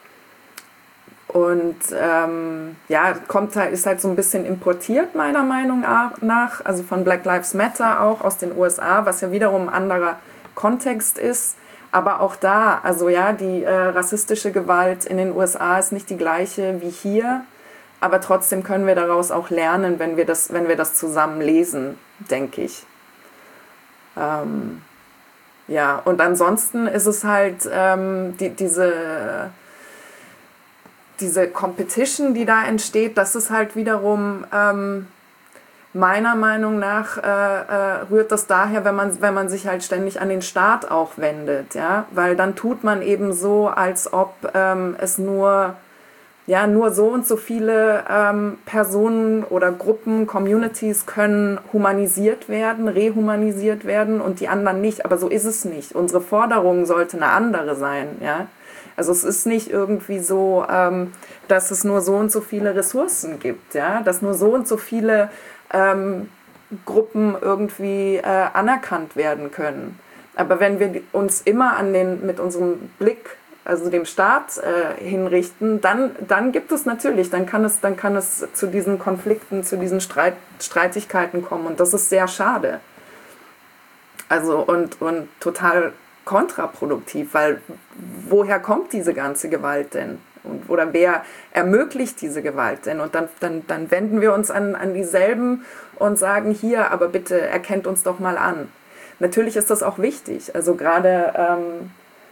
und ähm, ja, kommt halt, ist halt so ein bisschen importiert, meiner Meinung nach. Also von Black Lives Matter auch aus den U S A, was ja wiederum ein anderer Kontext ist. Aber auch da, also ja, die äh, rassistische Gewalt in den U S A ist nicht die gleiche wie hier. Aber trotzdem können wir daraus auch lernen, wenn wir das, wenn wir das zusammen lesen, denke ich. Ähm, Ja, und ansonsten ist es halt ähm, die, diese, diese Competition, die da entsteht, das ist halt wiederum ähm, meiner Meinung nach äh, äh, rührt das daher, wenn man, wenn man sich halt ständig an den Staat auch wendet, ja, weil dann tut man eben so, als ob ähm, es nur Ja, nur so und so viele ähm, Personen oder Gruppen, Communities können humanisiert werden, rehumanisiert werden und die anderen nicht. Aber so ist es nicht. Unsere Forderung sollte eine andere sein. Ja? Also es ist nicht irgendwie so, ähm, dass es nur so und so viele Ressourcen gibt, ja? Dass nur so und so viele ähm, Gruppen irgendwie äh, anerkannt werden können. Aber wenn wir uns immer an den, mit unserem Blick, also dem Staat äh, hinrichten, dann, dann gibt es natürlich, dann kann es, dann kann es zu diesen Konflikten, zu diesen Streit, Streitigkeiten kommen und das ist sehr schade. Also und, und total kontraproduktiv, weil woher kommt diese ganze Gewalt denn? Und, oder wer ermöglicht diese Gewalt denn? Und dann, dann, dann wenden wir uns an, an dieselben und sagen, hier, aber bitte erkennt uns doch mal an. Natürlich ist das auch wichtig, also gerade ähm,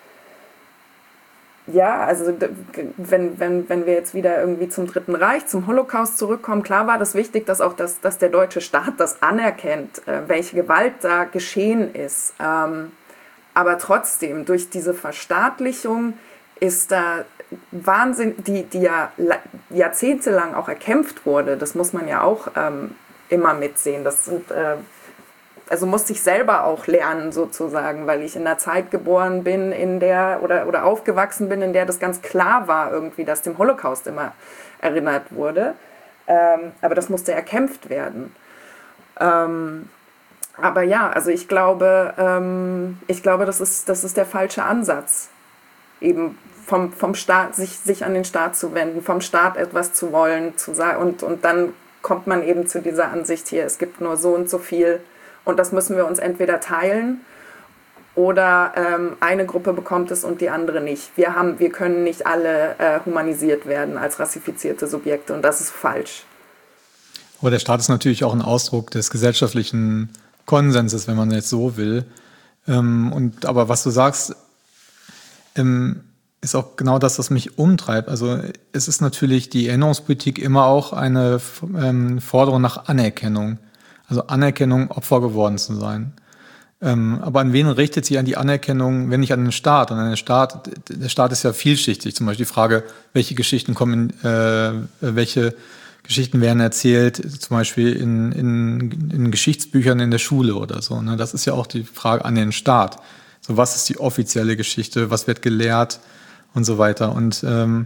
ja, also wenn, wenn, wenn wir jetzt wieder irgendwie zum Dritten Reich, zum Holocaust zurückkommen, klar war das wichtig, dass auch das, dass der deutsche Staat das anerkennt, äh, welche Gewalt da geschehen ist. Ähm, Aber trotzdem, durch diese Verstaatlichung ist da Wahnsinn, die, die ja jahrzehntelang auch erkämpft wurde, das muss man ja auch ähm, immer mitsehen. Das sind, äh, also musste ich selber auch lernen sozusagen, weil ich in einer Zeit geboren bin, in der, oder, oder aufgewachsen bin, in der das ganz klar war irgendwie, dass dem Holocaust immer erinnert wurde. Ähm, aber das musste erkämpft werden. Ähm, aber ja, also ich glaube, ähm, ich glaube, das ist, das ist der falsche Ansatz, eben vom, vom Staat, sich, sich an den Staat zu wenden, vom Staat etwas zu wollen, zu sagen, und, und dann kommt man eben zu dieser Ansicht hier, es gibt nur so und so viel und das müssen wir uns entweder teilen oder ähm, eine Gruppe bekommt es und die andere nicht. Wir, haben, wir können nicht alle äh, humanisiert werden als rassifizierte Subjekte und das ist falsch. Aber der Staat ist natürlich auch ein Ausdruck des gesellschaftlichen Konsenses, wenn man jetzt so will. Ähm, und, aber was du sagst, ähm, ist auch genau das, was mich umtreibt. Also es ist natürlich die Erinnerungspolitik immer auch eine ähm, Forderung nach Anerkennung. Also Anerkennung, Opfer geworden zu sein. Ähm, aber an wen richtet sich an die Anerkennung, wenn nicht an den Staat? Und an den Staat, der Staat ist ja vielschichtig. Zum Beispiel die Frage, welche Geschichten kommen, in, äh, welche Geschichten werden erzählt, zum Beispiel in, in, in Geschichtsbüchern in der Schule oder so. Ne? Das ist ja auch die Frage an den Staat. So, was ist die offizielle Geschichte? Was wird gelehrt? Und so weiter. Und ähm,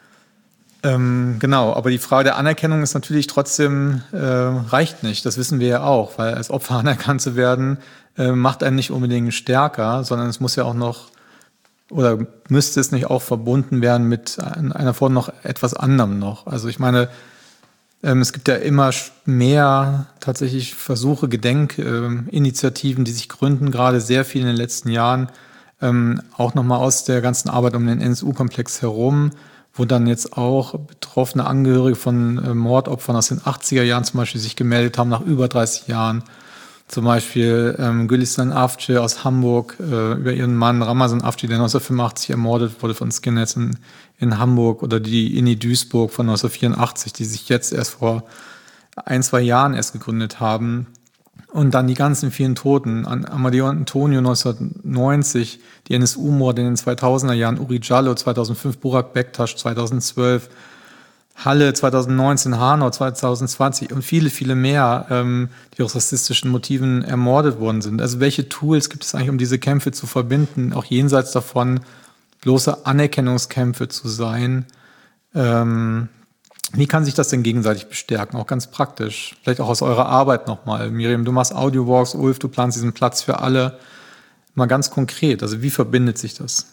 ähm, genau, aber die Frage der Anerkennung ist natürlich trotzdem, äh, reicht nicht. Das wissen wir ja auch, weil als Opfer anerkannt zu werden, äh, macht einen nicht unbedingt stärker, sondern es muss ja auch noch, oder müsste es nicht auch verbunden werden mit einer Form noch etwas anderem noch. Also ich meine, ähm, es gibt ja immer mehr tatsächlich Versuche, Gedenkinitiativen, äh, die sich gründen, gerade sehr viel in den letzten Jahren, Ähm, auch nochmal aus der ganzen Arbeit um den N S U-Komplex herum, wo dann jetzt auch betroffene Angehörige von äh, Mordopfern aus den achtziger Jahren zum Beispiel sich gemeldet haben, nach über dreißig Jahren. Zum Beispiel ähm, Gülistan Avcı aus Hamburg äh, über ihren Mann Ramazan Avcı, der neunzehnhundertfünfundachtzig ermordet wurde von Skinheads in, in Hamburg, oder die Inni Duisburg von neunzehnhundertvierundachtzig, die sich jetzt erst vor ein, zwei Jahren erst gegründet haben. Und dann die ganzen vielen Toten, an Amadeo Antonio neunzehnhundertneunzig, die N S U-Morde in den zweitausender Jahren, Uri Jallo zweitausendfünf, Burak Bektaş zweitausendzwölf, Halle zweitausendneunzehn, Hanau zweitausendzwanzig und viele, viele mehr, ähm, die aus rassistischen Motiven ermordet worden sind. Also welche Tools gibt es eigentlich, um diese Kämpfe zu verbinden, auch jenseits davon bloße Anerkennungskämpfe zu sein? Ähm, Wie kann sich das denn gegenseitig bestärken, auch ganz praktisch? Vielleicht auch aus eurer Arbeit nochmal. Miriam, du machst Audiowalks, Ulf, du planst diesen Platz für alle. Mal ganz konkret, also wie verbindet sich das?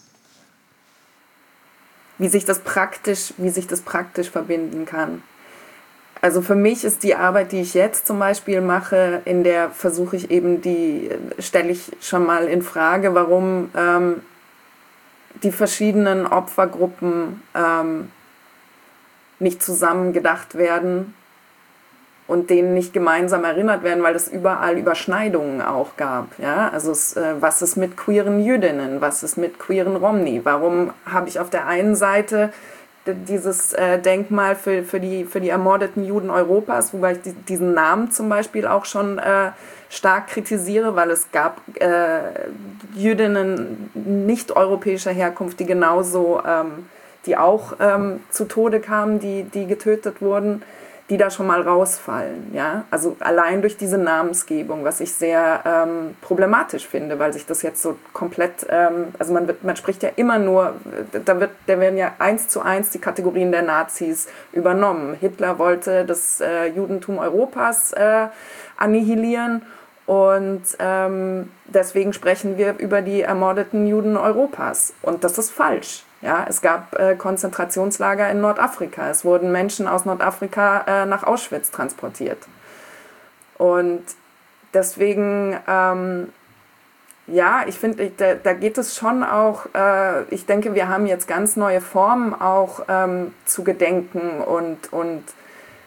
Wie sich das praktisch, wie sich das praktisch verbinden kann. Also für mich ist die Arbeit, die ich jetzt zum Beispiel mache, in der versuche ich eben die, stelle ich schon mal in Frage, warum ähm, die verschiedenen Opfergruppen ähm, nicht zusammen gedacht werden und denen nicht gemeinsam erinnert werden, weil es überall Überschneidungen auch gab. Ja? Also es, äh, was ist mit queeren Jüdinnen, was ist mit queeren Romni? Warum habe ich auf der einen Seite dieses äh, Denkmal für, für, die, für die ermordeten Juden Europas, wobei ich die, diesen Namen zum Beispiel auch schon äh, stark kritisiere, weil es gab äh, Jüdinnen nicht europäischer Herkunft, die genauso ähm, die auch ähm, zu Tode kamen, die, die getötet wurden, die da schon mal rausfallen. Ja? Also allein durch diese Namensgebung, was ich sehr ähm, problematisch finde, weil sich das jetzt so komplett, ähm, also man, wird, man spricht ja immer nur, da, wird, da werden ja eins zu eins die Kategorien der Nazis übernommen. Hitler wollte das äh, Judentum Europas äh, annihilieren und ähm, deswegen sprechen wir über die ermordeten Juden Europas. Und das ist falsch. Ja, es gab äh, Konzentrationslager in Nordafrika. Es wurden Menschen aus Nordafrika äh, nach Auschwitz transportiert. Und deswegen, ähm, ja, ich finde, da, da geht es schon auch, äh, ich denke, wir haben jetzt ganz neue Formen auch ähm, zu gedenken und, und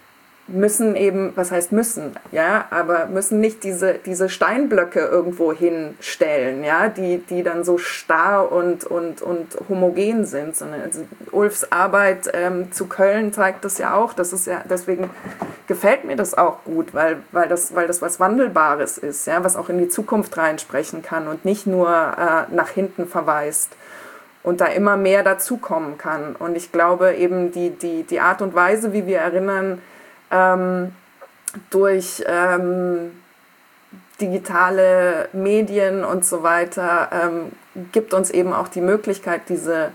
müssen eben, was heißt müssen, ja, aber müssen nicht diese, diese Steinblöcke irgendwo hinstellen, ja, die, die dann so starr und, und, und homogen sind, sondern also Ulfs Arbeit ähm, zu Köln zeigt das ja auch, das ist ja, deswegen gefällt mir das auch gut, weil, weil, das, weil das was Wandelbares ist, ja, was auch in die Zukunft reinsprechen kann und nicht nur äh, nach hinten verweist. Und da immer mehr dazukommen kann. Und ich glaube eben, die, die, die Art und Weise, wie wir erinnern, ähm, durch ähm, digitale Medien und so weiter, ähm, gibt uns eben auch die Möglichkeit, diese,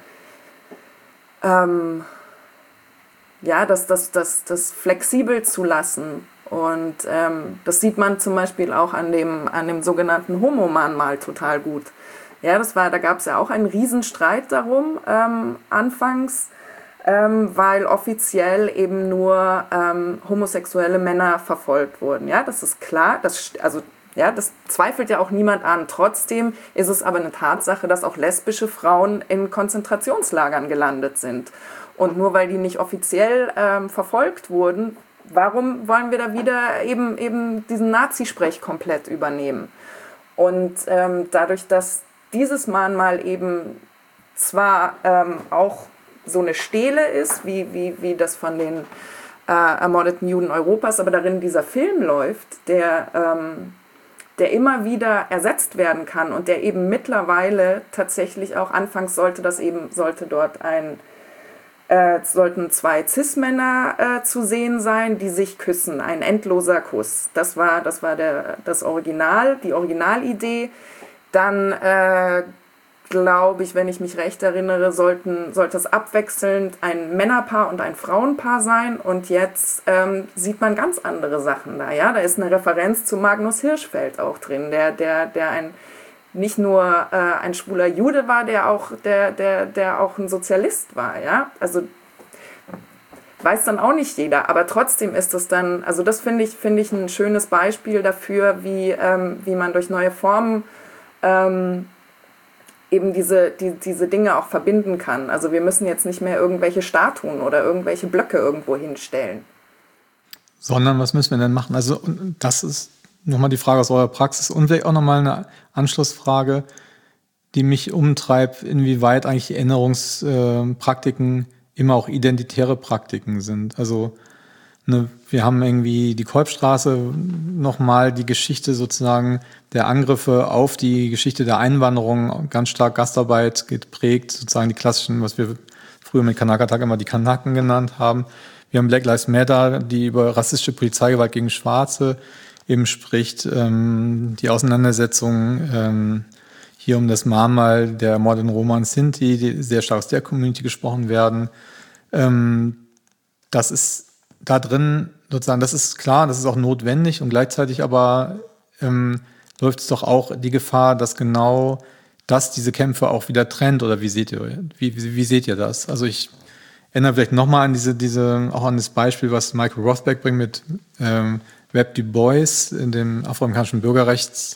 ähm, ja, das, das, das, das flexibel zu lassen. Und ähm, das sieht man zum Beispiel auch an dem, an dem sogenannten Homo-Mahnmal total gut. Ja, das war, da gab es ja auch einen Riesenstreit darum, ähm, anfangs, ähm, weil offiziell eben nur ähm, homosexuelle Männer verfolgt wurden. Ja, das ist klar, das, also, ja, das zweifelt ja auch niemand an. Trotzdem ist es aber eine Tatsache, dass auch lesbische Frauen in Konzentrationslagern gelandet sind. Und nur weil die nicht offiziell ähm, verfolgt wurden, warum wollen wir da wieder eben, eben diesen Nazisprech komplett übernehmen? Und ähm, dadurch, dass dieses Mahnmal eben zwar ähm, auch so eine Stele ist, wie, wie, wie das von den äh, ermordeten Juden Europas, aber darin dieser Film läuft, der, ähm, der immer wieder ersetzt werden kann und der eben mittlerweile tatsächlich auch, anfangs sollte das eben, sollte dort ein, äh, sollten zwei Cis-Männer äh, zu sehen sein, die sich küssen, ein endloser Kuss. Das war, das war der, das Original, die Originalidee. Dann äh, glaube ich, wenn ich mich recht erinnere, sollten, sollte es abwechselnd ein Männerpaar und ein Frauenpaar sein. Und jetzt ähm, sieht man ganz andere Sachen da. Ja? Da ist eine Referenz zu Magnus Hirschfeld auch drin, der, der, der ein, nicht nur äh, ein schwuler Jude war, der auch, der, der, der auch ein Sozialist war. Ja? Also weiß dann auch nicht jeder, aber trotzdem ist es dann, also das finde ich, finde ich ein schönes Beispiel dafür, wie, ähm, wie man durch neue Formen Ähm, eben diese, die, diese Dinge auch verbinden kann. Also wir müssen jetzt nicht mehr irgendwelche Statuen oder irgendwelche Blöcke irgendwo hinstellen. Sondern was müssen wir denn machen? Also das ist nochmal die Frage aus eurer Praxis und vielleicht auch nochmal eine Anschlussfrage, die mich umtreibt, inwieweit eigentlich die Erinnerungspraktiken immer auch identitäre Praktiken sind. Also ne, wir haben irgendwie die Kolbstraße, nochmal die Geschichte sozusagen der Angriffe auf die Geschichte der Einwanderung, ganz stark Gastarbeit geprägt, sozusagen die klassischen, was wir früher mit Kanaka-Tag immer die Kanaken genannt haben. Wir haben Black Lives Matter, die über rassistische Polizeigewalt gegen Schwarze eben spricht, ähm, die Auseinandersetzung ähm, hier um das Mahnmal der ermordeten Roma und Sinti, die sehr stark aus der Community gesprochen werden. Ähm, das ist da drin sozusagen, das ist klar, das ist auch notwendig und gleichzeitig aber ähm, läuft es doch auch die Gefahr, dass genau das diese Kämpfe auch wieder trennt, oder wie seht ihr, wie, wie, wie seht ihr das? Also ich erinnere vielleicht nochmal an diese, diese, auch an das Beispiel, was Michael Rothbard bringt mit ähm, Webb Du Bois, in dem afroamerikanischen Bürgerrechts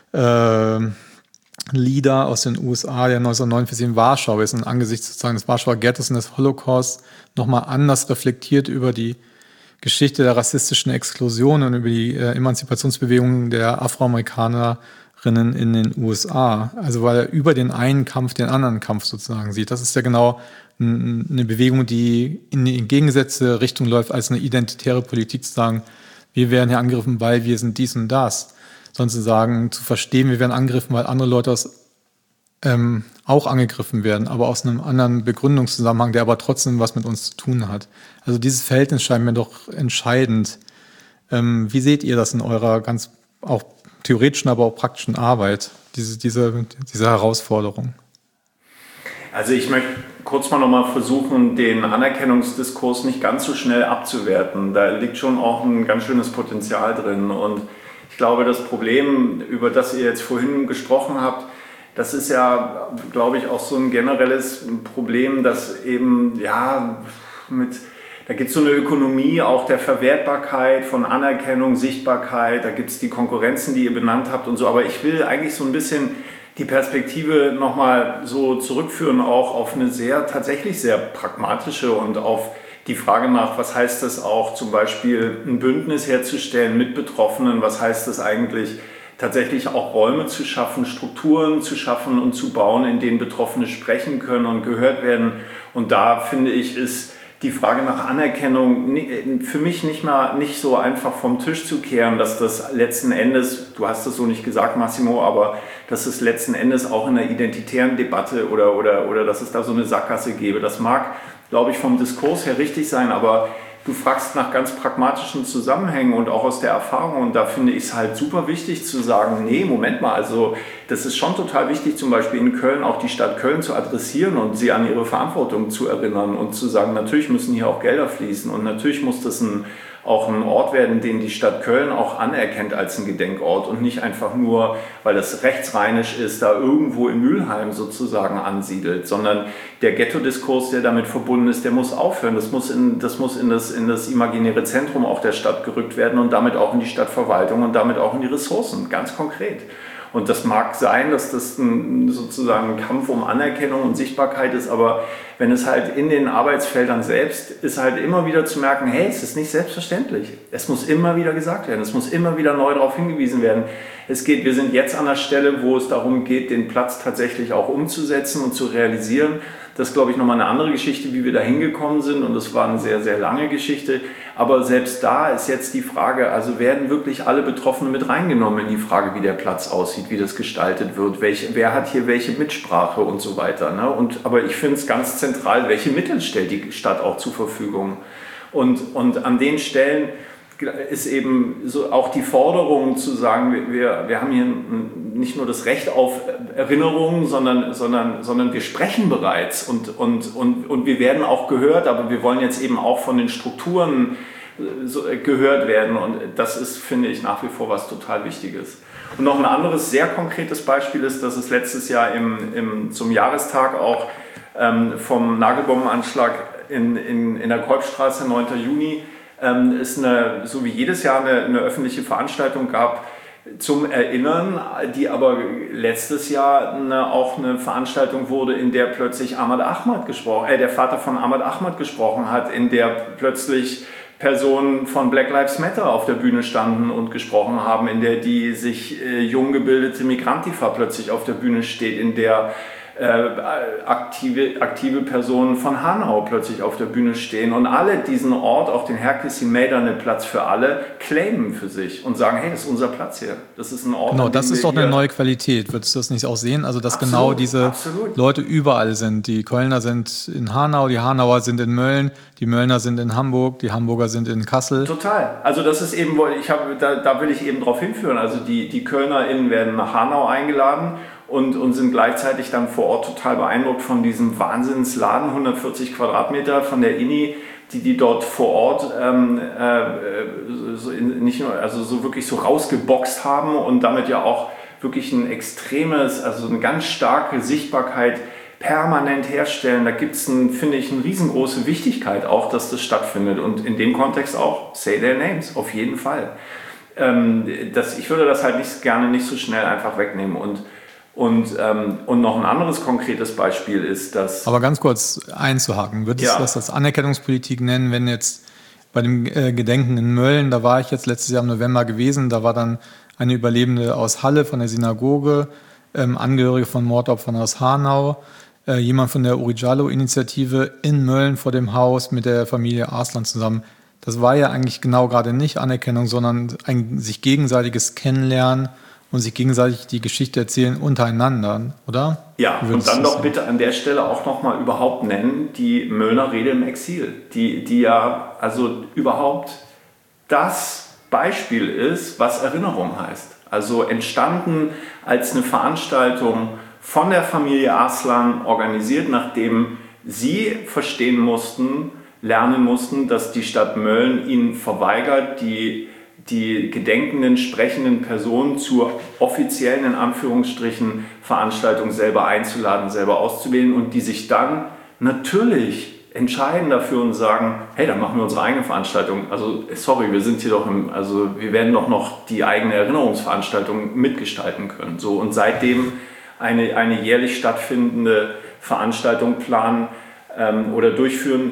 äh, Leader aus den U S A, der neunzehnhundertneunundvierzig in Warschau ist und angesichts sozusagen des Warschauer Ghettos und des Holocaust nochmal anders reflektiert über die Geschichte der rassistischen Exklusion und über die äh, Emanzipationsbewegungen der Afroamerikanerinnen in den U S A. Also weil er über den einen Kampf den anderen Kampf sozusagen sieht. Das ist ja genau n- eine Bewegung, die in die entgegengesetzte Richtung läuft, als eine identitäre Politik zu sagen, wir werden hier angegriffen, weil wir sind dies und das. Sondern zu sagen, zu verstehen, wir werden angegriffen, weil andere Leute aus, ähm, auch angegriffen werden, aber aus einem anderen Begründungszusammenhang, der aber trotzdem was mit uns zu tun hat. Also dieses Verhältnis scheint mir doch entscheidend. Ähm, wie seht ihr das in eurer ganz auch theoretischen, aber auch praktischen Arbeit, diese, diese, diese Herausforderung? Also ich möchte kurz mal nochmal versuchen, den Anerkennungsdiskurs nicht ganz so schnell abzuwerten. Da liegt schon auch ein ganz schönes Potenzial drin. Und ich glaube, das Problem, über das ihr jetzt vorhin gesprochen habt, das ist ja, glaube ich, auch so ein generelles Problem, dass eben, ja, mit, da gibt es so eine Ökonomie auch der Verwertbarkeit von Anerkennung, Sichtbarkeit, da gibt es die Konkurrenzen, die ihr benannt habt und so. Aber ich will eigentlich so ein bisschen die Perspektive nochmal so zurückführen, auch auf eine sehr, tatsächlich sehr pragmatische und auf die Frage nach, was heißt es auch zum Beispiel ein Bündnis herzustellen mit Betroffenen, was heißt es eigentlich tatsächlich auch Räume zu schaffen, Strukturen zu schaffen und zu bauen, in denen Betroffene sprechen können und gehört werden. Und da finde ich, ist die Frage nach Anerkennung für mich nicht mal nicht so einfach vom Tisch zu kehren, dass das letzten Endes, du hast das so nicht gesagt, Massimo, aber dass es letzten Endes auch in der identitären Debatte oder, oder, oder dass es da so eine Sackgasse gäbe. Das mag, glaube ich, vom Diskurs her richtig sein, aber du fragst nach ganz pragmatischen Zusammenhängen und auch aus der Erfahrung, und da finde ich es halt super wichtig zu sagen, nee, Moment mal, also das ist schon total wichtig, zum Beispiel in Köln auch die Stadt Köln zu adressieren und sie an ihre Verantwortung zu erinnern und zu sagen, natürlich müssen hier auch Gelder fließen und natürlich muss das ein, auch ein Ort werden, den die Stadt Köln auch anerkennt als ein Gedenkort und nicht einfach nur, weil das rechtsrheinisch ist, da irgendwo in Mülheim sozusagen ansiedelt, sondern der Ghetto-Diskurs, der damit verbunden ist, der muss aufhören. Das muss in das, muss in das, in das imaginäre Zentrum auch der Stadt gerückt werden und damit auch in die Stadtverwaltung und damit auch in die Ressourcen, ganz konkret. Und das mag sein, dass das ein, sozusagen ein Kampf um Anerkennung und Sichtbarkeit ist, aber wenn es halt in den Arbeitsfeldern selbst ist, halt immer wieder zu merken, hey, es ist nicht selbstverständlich. Es muss immer wieder gesagt werden, es muss immer wieder neu darauf hingewiesen werden. Es geht, wir sind jetzt an der Stelle, wo es darum geht, den Platz tatsächlich auch umzusetzen und zu realisieren. Das ist, glaube ich, nochmal eine andere Geschichte, wie wir da hingekommen sind, und das war eine sehr, sehr lange Geschichte. Aber selbst da ist jetzt die Frage, also werden wirklich alle Betroffenen mit reingenommen in die Frage, wie der Platz aussieht, wie das gestaltet wird, welche, wer hat hier welche Mitsprache und so weiter. Ne? Und, aber ich finde es ganz zentral, welche Mittel stellt die Stadt auch zur Verfügung. Und, und an den Stellen ist eben so auch die Forderung zu sagen, wir, wir haben hier nicht nur das Recht auf Erinnerungen, sondern, sondern, sondern wir sprechen bereits und, und, und, und wir werden auch gehört, aber wir wollen jetzt eben auch von den Strukturen so gehört werden, und das ist, finde ich, nach wie vor was total Wichtiges. Und noch ein anderes sehr konkretes Beispiel ist, dass es letztes Jahr im, im, zum Jahrestag auch ähm, vom Nagelbombenanschlag in, in, in der Kolbstraße, neunten Juni, ähm, es eine, so wie jedes Jahr eine, eine öffentliche Veranstaltung gab zum Erinnern, die aber letztes Jahr eine, auch eine Veranstaltung wurde, in der plötzlich Ahmad Ahmad gesprochen, äh, der Vater von Ahmad Ahmad gesprochen hat, in der plötzlich Personen von Black Lives Matter auf der Bühne standen und gesprochen haben, in der die sich äh, jung gebildete Migrantifa plötzlich auf der Bühne steht, in der äh, aktive, aktive Personen von Hanau plötzlich auf der Bühne stehen und alle diesen Ort, auch den Herkessin Meydane Platz für alle, claimen für sich und sagen, hey, das ist unser Platz hier. Das ist ein Ort. Genau, das ist doch eine neue Qualität. Würdest du das nicht auch sehen? Also, dass absolut, genau diese absolut. Leute überall sind. Die Kölner sind in Hanau, die Hanauer sind in Mölln, die Möllner sind in Hamburg, die Hamburger sind in Kassel. Total. Also das ist eben, ich habe, da, da will ich eben drauf hinführen. Also die, die KölnerInnen werden nach Hanau eingeladen und, und sind gleichzeitig dann vor Ort total beeindruckt von diesem Wahnsinnsladen, hundertvierzig Quadratmeter von der I N I, die die dort vor Ort ähm, äh, so in, nicht nur, also so wirklich so rausgeboxt haben und damit ja auch wirklich ein extremes, also eine ganz starke Sichtbarkeit permanent herstellen. Da gibt es, finde ich, eine riesengroße Wichtigkeit auch, dass das stattfindet, und in dem Kontext auch say their names, auf jeden Fall. Ähm, das, ich würde das halt nicht, gerne nicht so schnell einfach wegnehmen. Und Und, ähm, und noch ein anderes konkretes Beispiel ist, dass... Aber ganz kurz einzuhaken, würdest ja. du das als Anerkennungspolitik nennen, wenn jetzt bei dem äh, Gedenken in Mölln, da war ich jetzt letztes Jahr im November gewesen, da war dann eine Überlebende aus Halle von der Synagoge, ähm, Angehörige von Mordopfern aus Hanau, äh, jemand von der Urijalo-Initiative in Mölln vor dem Haus mit der Familie Arslan zusammen. Das war ja eigentlich genau gerade nicht Anerkennung, sondern ein sich gegenseitiges Kennenlernen und sich gegenseitig die Geschichte erzählen untereinander, oder? Ja, und dann doch bitte an der Stelle auch nochmal überhaupt nennen, die Möllner Rede im Exil, die, die ja also überhaupt das Beispiel ist, was Erinnerung heißt. Also entstanden als eine Veranstaltung von der Familie Arslan, organisiert, nachdem sie verstehen mussten, lernen mussten, dass die Stadt Mölln ihnen verweigert, die die gedenkenden, sprechenden Personen zur offiziellen, in Anführungsstrichen, Veranstaltung selber einzuladen, selber auszuwählen, und die sich dann natürlich entscheiden dafür und sagen, hey, dann machen wir unsere eigene Veranstaltung. Also sorry, wir sind hier doch im, also wir werden doch noch die eigene Erinnerungsveranstaltung mitgestalten können. So, und seitdem eine, eine jährlich stattfindende Veranstaltung planen ähm, oder durchführen,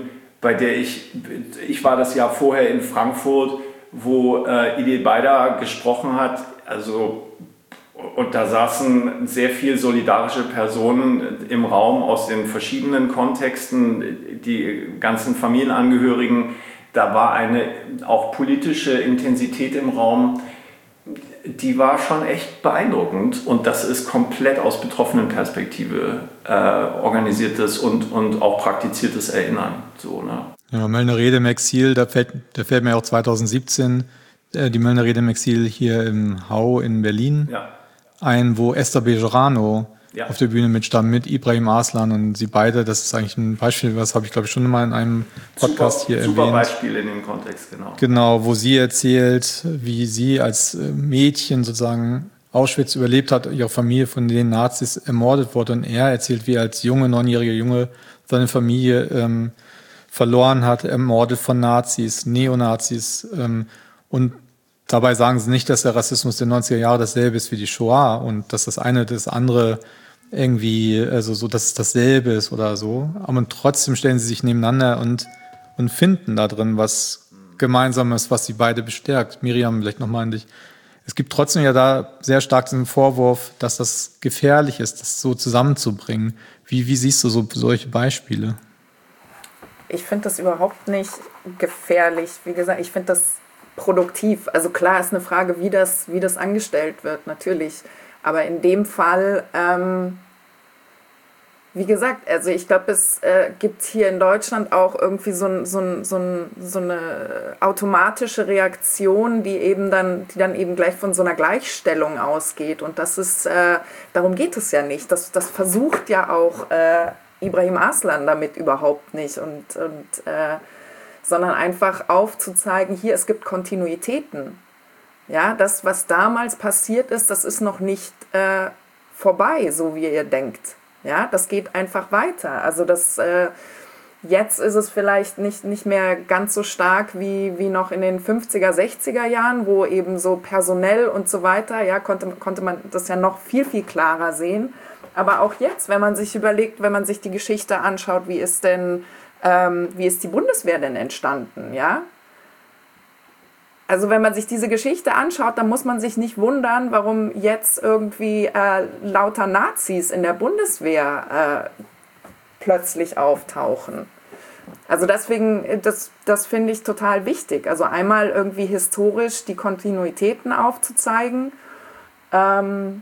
bei der ich, ich war das Jahr vorher in Frankfurt, wo äh, Idil Beider gesprochen hat, also und da saßen sehr viele solidarische Personen im Raum aus den verschiedenen Kontexten, die ganzen Familienangehörigen. Da war eine auch politische Intensität im Raum, die war schon echt beeindruckend. Und das ist komplett aus Betroffenenperspektive äh, organisiertes und, und auch praktiziertes Erinnern. So, ne? Ja, Möllner Rede im Exil, da fällt, da fällt mir auch zwanzig siebzehn äh, die Möllner Rede im Exil hier im Hau in Berlin ja. ein, wo Esther Bejerano ja. auf der Bühne mitstand, mit Ibrahim Aslan und sie beide. Das ist eigentlich ein Beispiel, was habe ich glaube ich schon mal in einem Podcast super, hier super erwähnt. Super Beispiel in dem Kontext, genau. Genau, wo sie erzählt, wie sie als Mädchen sozusagen Auschwitz überlebt hat, ihre Familie von den Nazis ermordet wurde und er erzählt, wie er als junge, neunjähriger Junge seine Familie ähm, verloren hat, ermordet von Nazis, Neonazis. Ähm, und dabei sagen sie nicht, dass der Rassismus der neunziger Jahre dasselbe ist wie die Shoah und dass das eine das andere irgendwie, also so, dass es dasselbe ist oder so. Aber trotzdem stellen sie sich nebeneinander und, und finden da drin was Gemeinsames, was sie beide bestärkt. Miriam, vielleicht nochmal an dich. Es gibt trotzdem ja da sehr stark diesen Vorwurf, dass das gefährlich ist, das so zusammenzubringen. Wie, wie siehst du so solche Beispiele? Ich finde das überhaupt nicht gefährlich. Wie gesagt, ich finde das produktiv. Also klar ist eine Frage, wie das, wie das angestellt wird, natürlich. Aber in dem Fall, ähm, wie gesagt, also ich glaube, es äh, gibt hier in Deutschland auch irgendwie so, so, so, so eine automatische Reaktion, die eben dann, die dann eben gleich von so einer Gleichstellung ausgeht. Und das ist, äh, darum geht es ja nicht. Das, das versucht ja auch äh, Ibrahim Aslan damit überhaupt nicht. Und, und äh, sondern einfach aufzuzeigen, hier, es gibt Kontinuitäten. Ja, das, was damals passiert ist, das ist noch nicht äh, vorbei, so wie ihr denkt. Ja, das geht einfach weiter. Also das, äh, jetzt ist es vielleicht nicht, nicht mehr ganz so stark wie, wie noch in den fünfziger, sechziger Jahren, wo eben so personell und so weiter, ja, konnte, konnte man das ja noch viel, viel klarer sehen. Aber auch jetzt, wenn man sich überlegt, wenn man sich die Geschichte anschaut, wie ist denn Ähm, wie ist die Bundeswehr denn entstanden, ja? Also wenn man sich diese Geschichte anschaut, dann muss man sich nicht wundern, warum jetzt irgendwie äh, lauter Nazis in der Bundeswehr äh, plötzlich auftauchen. Also deswegen, das, das finde ich total wichtig. Also einmal irgendwie historisch die Kontinuitäten aufzuzeigen ähm,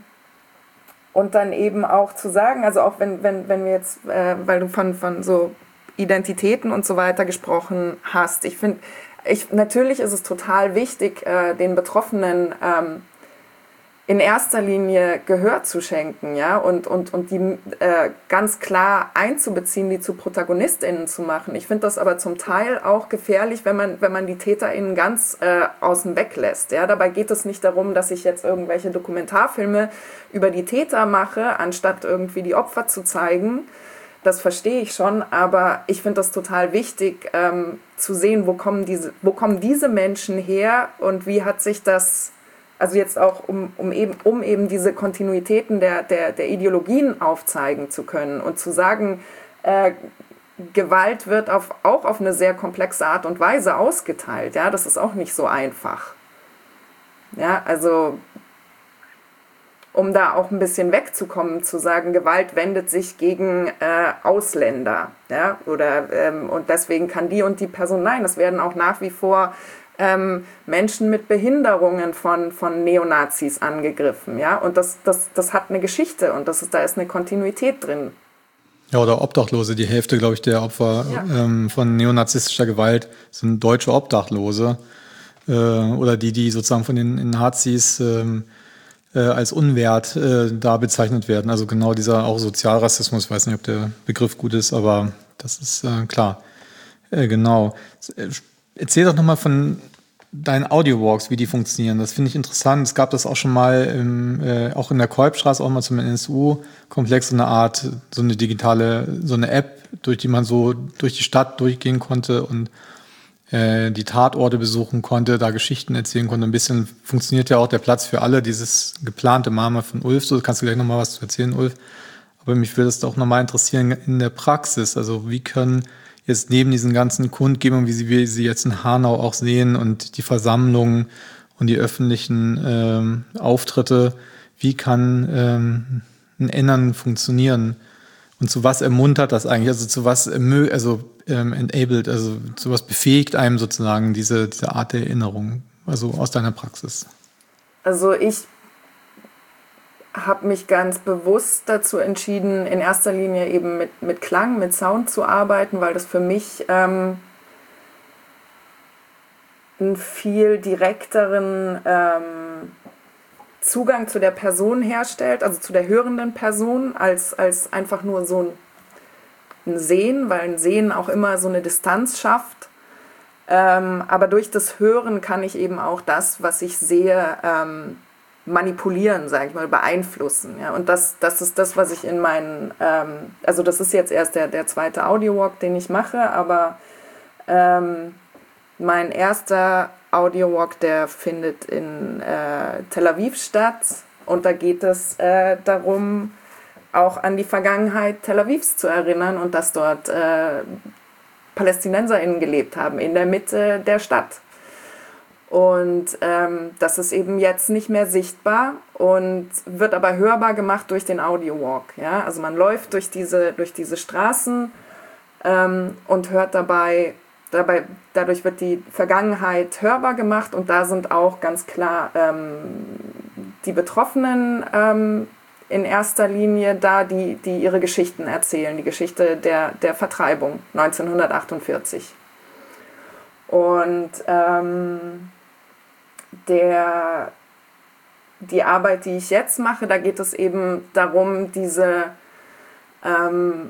und dann eben auch zu sagen, also auch wenn, wenn, wenn wir jetzt, äh, weil du von, von so Identitäten und so weiter gesprochen hast. Ich finde, ich, natürlich ist es total wichtig, äh, den Betroffenen ähm, in erster Linie Gehör zu schenken, ja, und, und, und die äh, ganz klar einzubeziehen, die zu ProtagonistInnen zu machen. Ich finde das aber zum Teil auch gefährlich, wenn man, wenn man die TäterInnen ganz äh, außen weg lässt. Ja. Dabei geht es nicht darum, dass ich jetzt irgendwelche Dokumentarfilme über die Täter mache, anstatt irgendwie die Opfer zu zeigen. Das verstehe ich schon, aber ich finde das total wichtig, ähm, zu sehen, wo kommen, diese, wo kommen diese Menschen her und wie hat sich das, also jetzt auch um, um, eben, um eben diese Kontinuitäten der, der, der Ideologien aufzeigen zu können und zu sagen, äh, Gewalt wird auf, auch auf eine sehr komplexe Art und Weise ausgeteilt. Ja? Das ist auch nicht so einfach. Ja, also um da auch ein bisschen wegzukommen, zu sagen, Gewalt wendet sich gegen äh, Ausländer, ja, oder ähm, und deswegen kann die und die Person, nein, es werden auch nach wie vor ähm, Menschen mit Behinderungen von, von Neonazis angegriffen, ja, und das, das, das hat eine Geschichte und das ist, da ist eine Kontinuität drin. Ja, oder Obdachlose, die Hälfte, glaube ich, der Opfer ja. ähm, von neonazistischer Gewalt sind deutsche Obdachlose äh, oder die, die sozusagen von den Nazis ähm, als unwert äh, da bezeichnet werden. Also genau dieser auch Sozialrassismus, ich weiß nicht, ob der Begriff gut ist, aber das ist äh, klar. Äh, genau. Erzähl doch nochmal von deinen Audiowalks, wie die funktionieren. Das finde ich interessant. Es gab das auch schon mal, im, äh, auch in der Kolbstraße, auch mal zum N S U-Komplex, so eine Art, so eine digitale, so eine App, durch die man so durch die Stadt durchgehen konnte und die Tatorte besuchen konnte, da Geschichten erzählen konnte. Ein bisschen funktioniert ja auch der Platz für alle, dieses geplante Mama von Ulf. So kannst du gleich nochmal was zu erzählen, Ulf. Aber mich würde es auch nochmal interessieren in der Praxis. Also wie können jetzt neben diesen ganzen Kundgebungen, wie sie, wir sie jetzt in Hanau auch sehen und die Versammlungen und die öffentlichen ähm, Auftritte, wie kann ähm, ein Ändern funktionieren? Und zu was ermuntert das eigentlich? Also zu was ermö- also ähm, enabled, also zu was befähigt einem sozusagen diese, diese Art der Erinnerung, also aus deiner Praxis? Also ich habe mich ganz bewusst dazu entschieden, in erster Linie eben mit, mit Klang, mit Sound zu arbeiten, weil das für mich ähm, einen viel direkteren ähm, Zugang zu der Person herstellt, also zu der hörenden Person, als, als einfach nur so ein, ein Sehen, weil ein Sehen auch immer so eine Distanz schafft. Ähm, aber durch das Hören kann ich eben auch das, was ich sehe, ähm, manipulieren, sage ich mal, beeinflussen. Ja? Und das, das ist das, was ich in meinen, ähm, also das ist jetzt erst der, der zweite Audio-Walk, den ich mache, aber ähm, mein erster Audio-Walk, der findet in äh, Tel Aviv statt und da geht es äh, darum, auch an die Vergangenheit Tel Avivs zu erinnern und dass dort äh, PalästinenserInnen gelebt haben, in der Mitte der Stadt. Und ähm, das ist eben jetzt nicht mehr sichtbar und wird aber hörbar gemacht durch den Audio-Walk. Ja? Also man läuft durch diese, durch diese Straßen ähm, und hört dabei, dabei, dadurch wird die Vergangenheit hörbar gemacht und da sind auch ganz klar ähm, die Betroffenen ähm, in erster Linie da, die, die ihre Geschichten erzählen, die Geschichte der, der Vertreibung neunzehnhundertachtundvierzig. Und ähm, der, die Arbeit, die ich jetzt mache, da geht es eben darum, diese ähm,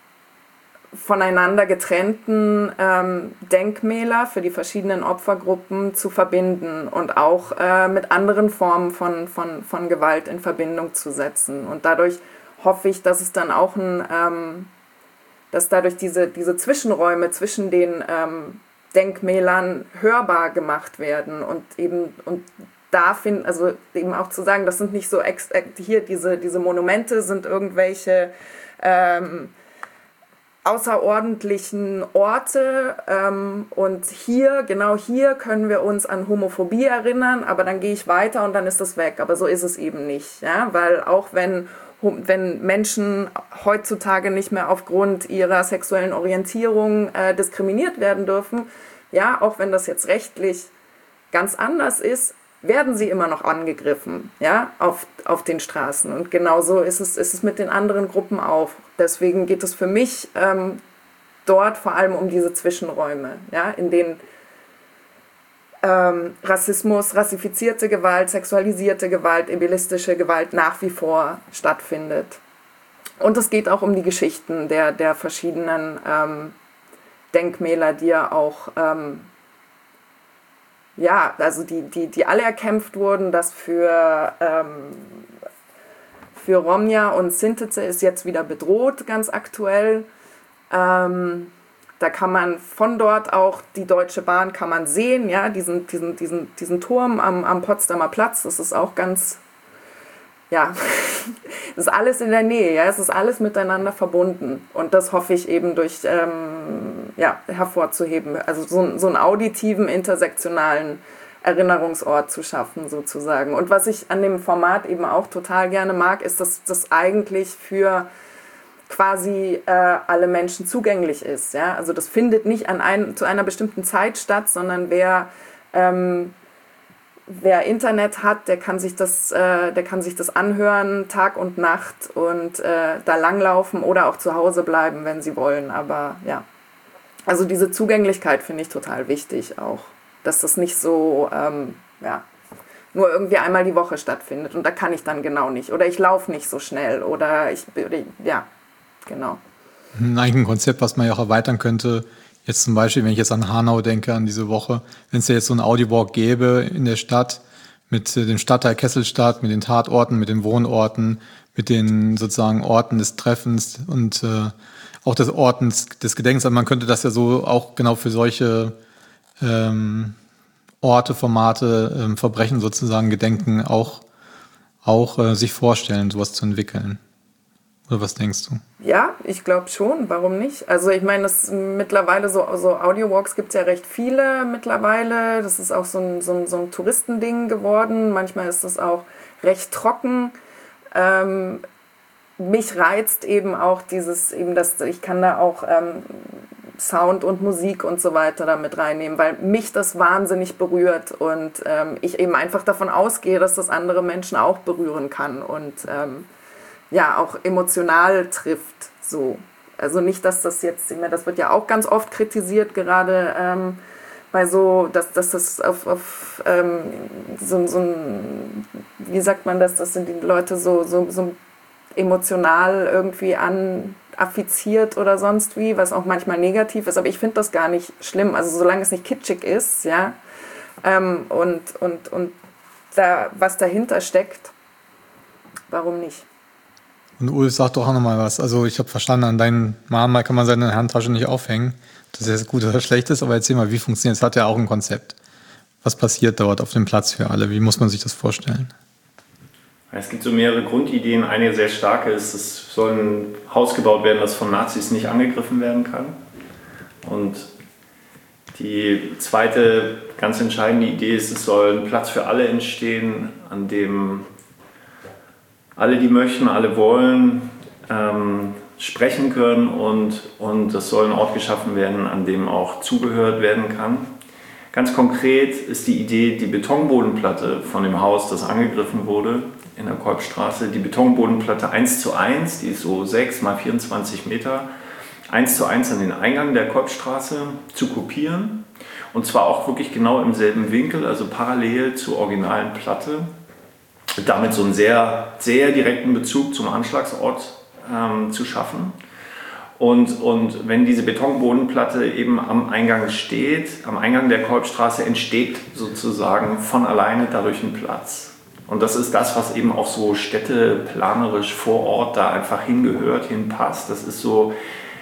voneinander getrennten ähm, Denkmäler für die verschiedenen Opfergruppen zu verbinden und auch äh, mit anderen Formen von, von, von Gewalt in Verbindung zu setzen. Und dadurch hoffe ich, dass es dann auch ein, ähm, dass dadurch diese, diese Zwischenräume zwischen den ähm, Denkmälern hörbar gemacht werden und eben und da finden, also eben auch zu sagen, das sind nicht so ex, hier diese, diese Monumente sind irgendwelche ähm, außerordentlichen Orte ähm, und hier, genau hier können wir uns an Homophobie erinnern, aber dann gehe ich weiter und dann ist das weg. Aber so ist es eben nicht, ja? Weil auch wenn, wenn Menschen heutzutage nicht mehr aufgrund ihrer sexuellen Orientierung äh, diskriminiert werden dürfen, ja, auch wenn das jetzt rechtlich ganz anders ist, werden sie immer noch angegriffen, ja, auf, auf den Straßen. Und genauso ist es, ist es mit den anderen Gruppen auch. Deswegen geht es für mich ähm, dort vor allem um diese Zwischenräume, ja, in denen ähm, Rassismus, rassifizierte Gewalt, sexualisierte Gewalt, ableistische Gewalt nach wie vor stattfindet. Und es geht auch um die Geschichten der, der verschiedenen ähm, Denkmäler, die ja auch ähm, ja, also die, die, die alle erkämpft wurden, dass für, ähm, für Romja und Sintize ist jetzt wieder bedroht, ganz aktuell. Ähm, da kann man von dort auch die Deutsche Bahn kann man sehen, ja, diesen, diesen, diesen, diesen Turm am, am Potsdamer Platz, das ist auch ganz, ja, das ist alles in der Nähe, ja, es ist alles miteinander verbunden und das hoffe ich eben durch, ähm, ja, hervorzuheben, also so, so einen auditiven, intersektionalen Erinnerungsort zu schaffen sozusagen. Und was ich an dem Format eben auch total gerne mag, ist, dass das eigentlich für quasi äh, alle Menschen zugänglich ist, ja, also das findet nicht an ein, zu einer bestimmten Zeit statt, sondern wer ähm, Wer Internet hat, der kann sich das, äh, der kann sich das anhören, Tag und Nacht und äh, da langlaufen oder auch zu Hause bleiben, wenn sie wollen. Aber ja, also diese Zugänglichkeit finde ich total wichtig auch, dass das nicht so, ähm, ja, nur irgendwie einmal die Woche stattfindet und da kann ich dann genau nicht oder ich laufe nicht so schnell oder ich, ja, genau. Eigentlich ein Konzept, was man ja auch erweitern könnte. Jetzt zum Beispiel, wenn ich jetzt an Hanau denke, an diese Woche, wenn es ja jetzt so einen Audiowalk gäbe in der Stadt mit dem Stadtteil Kesselstadt, mit den Tatorten, mit den Wohnorten, mit den sozusagen Orten des Treffens und äh, auch des Ortens des Gedenkens. Also man könnte das ja so auch genau für solche ähm, Orte, Formate, ähm, Verbrechen sozusagen, Gedenken auch, auch äh, sich vorstellen, sowas zu entwickeln. Oder was denkst du? Ja, ich glaube schon. Warum nicht? Also ich meine, das mittlerweile so, so Audiowalks gibt es ja recht viele mittlerweile. Das ist auch so ein, so ein, so ein Touristending geworden. Manchmal ist das auch recht trocken. Ähm, mich reizt eben auch dieses, eben das, ich kann da auch ähm, Sound und Musik und so weiter damit reinnehmen, weil mich das wahnsinnig berührt und ähm, ich eben einfach davon ausgehe, dass das andere Menschen auch berühren kann und ähm, ja, auch emotional trifft, so. Also nicht, dass das jetzt, das wird ja auch ganz oft kritisiert, gerade ähm, bei so, dass, dass das auf, auf ähm, so, so ein, wie sagt man das, das sind die Leute so, so, so emotional irgendwie an affiziert oder sonst wie, was auch manchmal negativ ist, aber ich finde das gar nicht schlimm, also solange es nicht kitschig ist, ja, ähm, und, und, und da, was dahinter steckt, warum nicht? Und Ulf, sag doch auch nochmal was. Also ich habe verstanden, an deinem Mahnmal kann man seine Handtasche nicht aufhängen. Das ist jetzt gut oder schlecht ist, aber erzähl mal, wie funktioniert es? Hat ja auch ein Konzept. Was passiert dort auf dem Platz für alle? Wie muss man sich das vorstellen? Es gibt so mehrere Grundideen. Eine sehr starke ist, es soll ein Haus gebaut werden, das von Nazis nicht angegriffen werden kann. Und die zweite ganz entscheidende Idee ist, es soll ein Platz für alle entstehen, an dem alle, die möchten, alle wollen, ähm, sprechen können und, und es soll ein Ort geschaffen werden, an dem auch zugehört werden kann. Ganz konkret ist die Idee, die Betonbodenplatte von dem Haus, das angegriffen wurde, in der Kolbstraße, die Betonbodenplatte eins zu eins, die ist so sechs mal vierundzwanzig Meter, eins zu eins an den Eingang der Kolbstraße zu kopieren. Und zwar auch wirklich genau im selben Winkel, also parallel zur originalen Platte. Damit so einen sehr, sehr direkten Bezug zum Anschlagsort ähm, zu schaffen. Und, und wenn diese Betonbodenplatte eben am Eingang steht, am Eingang der Kolbstraße, entsteht sozusagen von alleine dadurch ein Platz. Und das ist das, was eben auch so städteplanerisch vor Ort da einfach hingehört, hinpasst. Das ist so,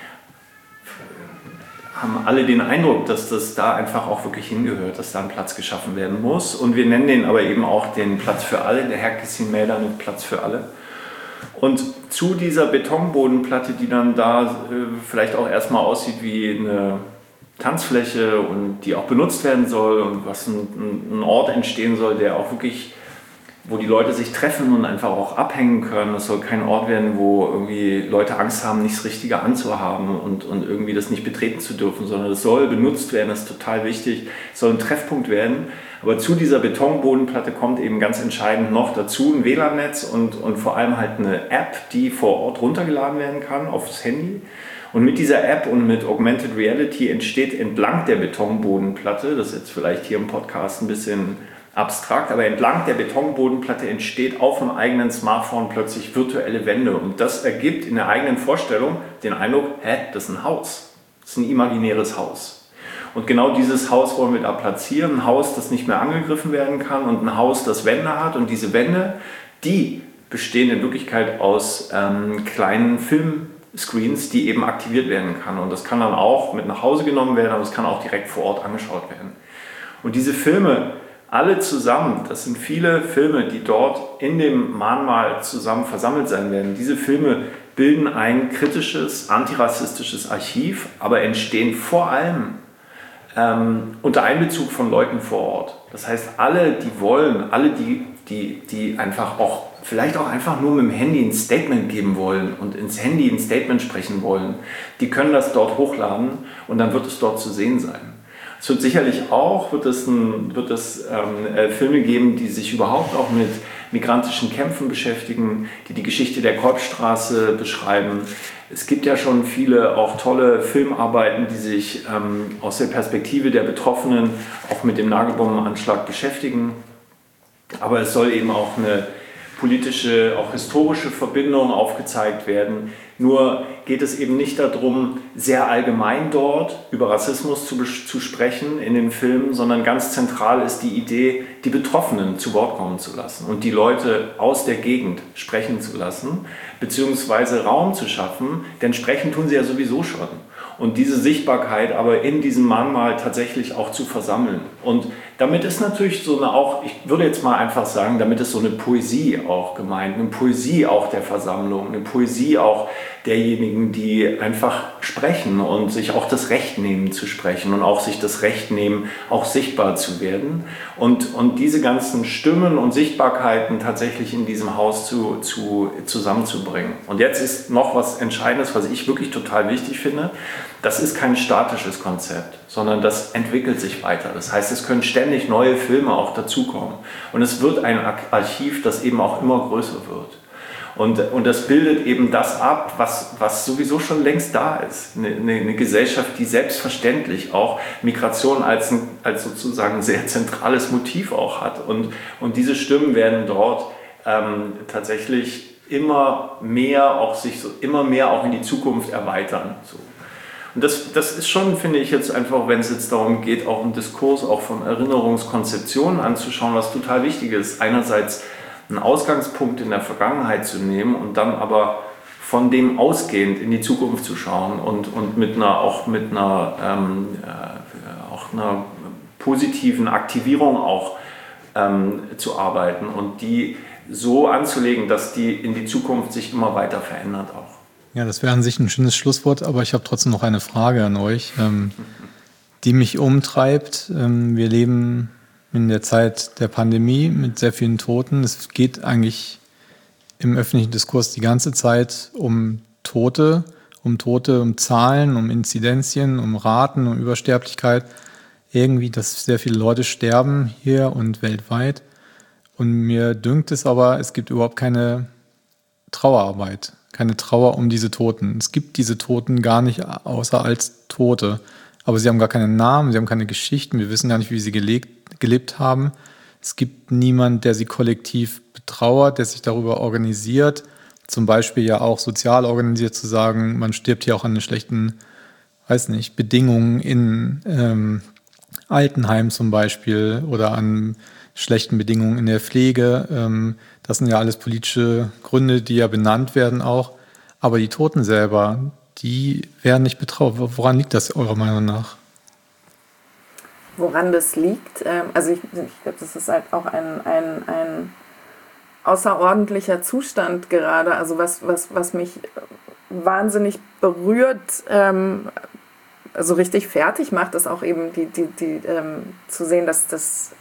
haben alle den Eindruck, dass das da einfach auch wirklich hingehört, dass da ein Platz geschaffen werden muss. Und wir nennen den aber eben auch den Platz für alle, der Herr-Kissin-Mäler mit Platz für alle. Und zu dieser Betonbodenplatte, die dann da äh, vielleicht auch erstmal aussieht wie eine Tanzfläche und die auch benutzt werden soll und was ein, ein Ort entstehen soll, der auch wirklich, wo die Leute sich treffen und einfach auch abhängen können. Das soll kein Ort werden, wo irgendwie Leute Angst haben, nichts Richtige anzuhaben und, und irgendwie das nicht betreten zu dürfen, sondern es soll benutzt werden, das ist total wichtig. Es soll ein Treffpunkt werden. Aber zu dieser Betonbodenplatte kommt eben ganz entscheidend noch dazu ein W L A N-Netz und, und vor allem halt eine App, die vor Ort runtergeladen werden kann aufs Handy. Und mit dieser App und mit Augmented Reality entsteht entlang der Betonbodenplatte, das ist jetzt vielleicht hier im Podcast ein bisschen abstrakt, aber entlang der Betonbodenplatte entsteht auf dem eigenen Smartphone plötzlich virtuelle Wände. Und das ergibt in der eigenen Vorstellung den Eindruck, hä, das ist ein Haus, das ist ein imaginäres Haus. Und genau dieses Haus wollen wir da platzieren, ein Haus, das nicht mehr angegriffen werden kann und ein Haus, das Wände hat. Und diese Wände, die bestehen in Wirklichkeit aus ähm, kleinen Filmscreens, die eben aktiviert werden kann. Und das kann dann auch mit nach Hause genommen werden, aber es kann auch direkt vor Ort angeschaut werden. Und diese Filme, alle zusammen, das sind viele Filme, die dort in dem Mahnmal zusammen versammelt sein werden. Diese Filme bilden ein kritisches, antirassistisches Archiv, aber entstehen vor allem ähm, unter Einbezug von Leuten vor Ort. Das heißt, alle, die wollen, alle, die, die, die einfach auch, vielleicht auch einfach nur mit dem Handy ein Statement geben wollen und ins Handy ein Statement sprechen wollen, die können das dort hochladen und dann wird es dort zu sehen sein. Es wird sicherlich auch, wird es, ein, wird es ähm, äh, Filme geben, die sich überhaupt auch mit migrantischen Kämpfen beschäftigen, die die Geschichte der Kolbstraße beschreiben. Es gibt ja schon viele auch tolle Filmarbeiten, die sich ähm, aus der Perspektive der Betroffenen auch mit dem Nagelbombenanschlag beschäftigen. Aber es soll eben auch eine politische, auch historische Verbindung aufgezeigt werden. Nur geht es eben nicht darum, sehr allgemein dort über Rassismus zu, zu sprechen in den Filmen, sondern ganz zentral ist die Idee, die Betroffenen zu Wort kommen zu lassen und die Leute aus der Gegend sprechen zu lassen, beziehungsweise Raum zu schaffen, denn sprechen tun sie ja sowieso schon. und diese Sichtbarkeit aber in diesem Mahnmal tatsächlich auch zu versammeln. Und damit ist natürlich so eine auch, ich würde jetzt mal einfach sagen, damit ist so eine Poesie auch gemeint, eine Poesie auch der Versammlung, eine Poesie auch derjenigen, die einfach sprechen und sich auch das Recht nehmen zu sprechen und auch sich das Recht nehmen, auch sichtbar zu werden. Und, und diese ganzen Stimmen und Sichtbarkeiten tatsächlich in diesem Haus zu, zu, zusammenzubringen. Und jetzt ist noch was Entscheidendes, was ich wirklich total wichtig finde. Das ist kein statisches Konzept, sondern das entwickelt sich weiter. Das heißt, es können ständig neue Filme auch dazukommen. Und es wird ein Archiv, das eben auch immer größer wird. Und, und das bildet eben das ab, was, was sowieso schon längst da ist. Eine, eine, eine Gesellschaft, die selbstverständlich auch Migration als, ein, als sozusagen ein sehr zentrales Motiv auch hat. Und, und diese Stimmen werden dort ähm, tatsächlich immer mehr auch sich so immer mehr auch in die Zukunft erweitern. So. Und das, das ist schon, finde ich jetzt einfach, wenn es jetzt darum geht, auch einen Diskurs auch von Erinnerungskonzeptionen anzuschauen, was total wichtig ist. Einerseits einen Ausgangspunkt in der Vergangenheit zu nehmen und dann aber von dem ausgehend in die Zukunft zu schauen und, und mit einer, auch mit einer, ähm, äh, auch einer positiven Aktivierung auch ähm, zu arbeiten und die so anzulegen, dass die in die Zukunft sich immer weiter verändert auch. Ja, das wäre an sich ein schönes Schlusswort, aber ich habe trotzdem noch eine Frage an euch, ähm, die mich umtreibt. Ähm, wir leben in der Zeit der Pandemie mit sehr vielen Toten. Es geht eigentlich im öffentlichen Diskurs die ganze Zeit um Tote, um Tote, um Zahlen, um Inzidenzien, um Raten, um Übersterblichkeit. Irgendwie, dass sehr viele Leute sterben hier und weltweit. Und mir dünkt es aber, es gibt überhaupt keine Trauerarbeit, keine Trauer um diese Toten. Es gibt diese Toten gar nicht außer als Tote. Aber sie haben gar keinen Namen, sie haben keine Geschichten, wir wissen gar nicht, wie sie gelebt, gelebt haben. Es gibt niemanden, der sie kollektiv betrauert, der sich darüber organisiert. Zum Beispiel ja auch sozial organisiert zu sagen, man stirbt hier auch an den schlechten, weiß nicht, Bedingungen in ähm, Altenheimen zum Beispiel oder an schlechten Bedingungen in der Pflege. Ähm, das sind ja alles politische Gründe, die ja benannt werden auch. Aber die Toten selber, die werden nicht betrauert. Woran liegt das eurer Meinung nach? Woran das liegt? Also ich, ich glaube, das ist halt auch ein, ein, ein außerordentlicher Zustand gerade. Also was, was, was mich wahnsinnig berührt, ähm, also richtig fertig macht, ist auch eben die, die, die, ähm, zu sehen, dass das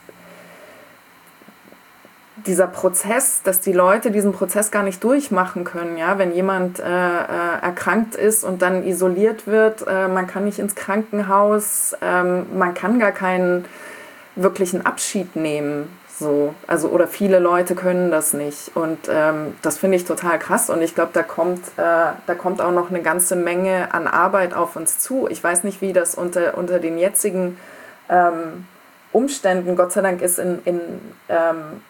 dieser Prozess, dass die Leute diesen Prozess gar nicht durchmachen können, ja, wenn jemand äh, äh, erkrankt ist und dann isoliert wird, äh, man kann nicht ins Krankenhaus, ähm, man kann gar keinen wirklichen Abschied nehmen, so, also oder viele Leute können das nicht und ähm, das finde ich total krass und ich glaube, da kommt, äh, da kommt auch noch eine ganze Menge an Arbeit auf uns zu. Ich weiß nicht, wie das unter, unter den jetzigen ähm, Umständen, Gott sei Dank ist in, in ähm,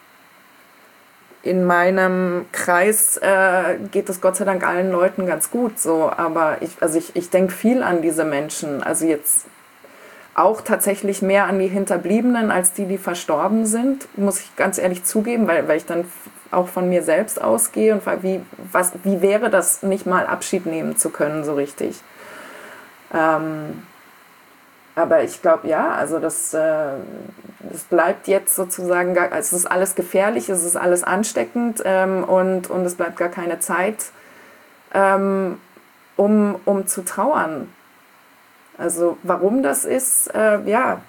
in meinem Kreis äh, geht es Gott sei Dank allen Leuten ganz gut so, aber ich, also ich, ich denke viel an diese Menschen, also jetzt auch tatsächlich mehr an die Hinterbliebenen als die, die verstorben sind, muss ich ganz ehrlich zugeben, weil, weil ich dann auch von mir selbst ausgehe und frage, wie, was, wie wäre das, nicht mal Abschied nehmen zu können so richtig. Ähm, aber ich glaube, ja, also das, äh, das bleibt jetzt sozusagen, gar, also es ist alles gefährlich, es ist alles ansteckend ähm, und, und es bleibt gar keine Zeit, ähm, um, um zu trauern. Also warum das ist, äh, ja,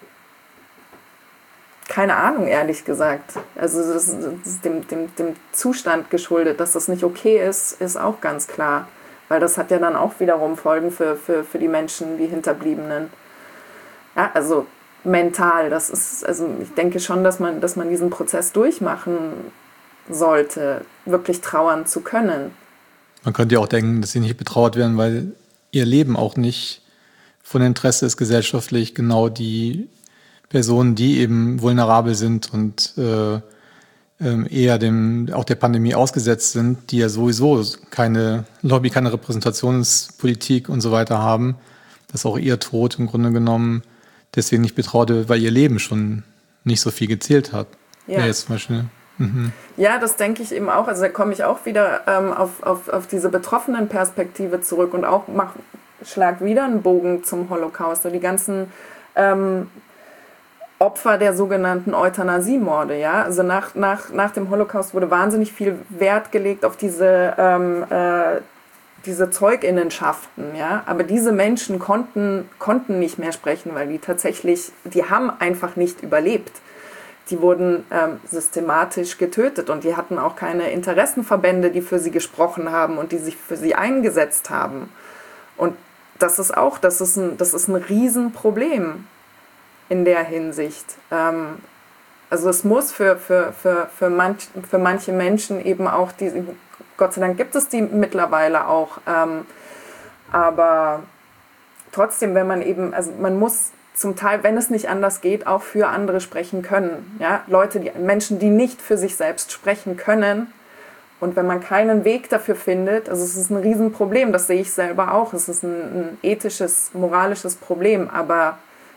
keine Ahnung, ehrlich gesagt. Also das ist, das ist dem, dem, dem Zustand geschuldet, dass das nicht okay ist, ist auch ganz klar. Weil das hat ja dann auch wiederum Folgen für, für, für die Menschen, die Hinterbliebenen. Ja, also mental, das ist, also ich denke schon, dass man, dass man diesen Prozess durchmachen sollte, wirklich trauern zu können. Man könnte ja auch denken, dass sie nicht betrauert werden, weil ihr Leben auch nicht von Interesse ist gesellschaftlich, genau die Personen, die eben vulnerabel sind und äh, eher dem, auch der Pandemie ausgesetzt sind, die ja sowieso keine Lobby, keine Repräsentationspolitik und so weiter haben, dass auch ihr Tod im Grunde genommen deswegen nicht betrauert wird, weil ihr Leben schon nicht so viel gezählt hat. Ja, ja, jetzt zum Beispiel, mhm. ja, das denke ich eben auch. Also da komme ich auch wieder ähm, auf, auf, auf diese betroffenen Perspektive zurück und auch mach, schlag wieder einen Bogen zum Holocaust, die ganzen ähm, Opfer der sogenannten Euthanasiemorde. Ja? Also nach, nach, nach dem Holocaust wurde wahnsinnig viel Wert gelegt auf diese, ähm, äh, diese Zeuginnenschaften. Ja? Aber diese Menschen konnten, konnten nicht mehr sprechen, weil die tatsächlich, die haben einfach nicht überlebt. Die wurden ähm, systematisch getötet und die hatten auch keine Interessenverbände, die für sie gesprochen haben und die sich für sie eingesetzt haben. Und das ist auch, das ist ein, das ist ein Riesenproblem in der Hinsicht. Ähm, also es muss für, für, für, für, manch, für manche Menschen eben auch, die, Gott sei Dank gibt es die mittlerweile auch, ähm, aber trotzdem, wenn man eben, also man muss zum Teil, wenn es nicht anders geht, auch für andere sprechen können. Ja? Leute, die, Menschen, die nicht für sich selbst sprechen können. Und wenn man keinen Weg dafür findet, also es ist ein Riesenproblem, das sehe ich selber auch. Es ist ein, ein ethisches, moralisches Problem, aber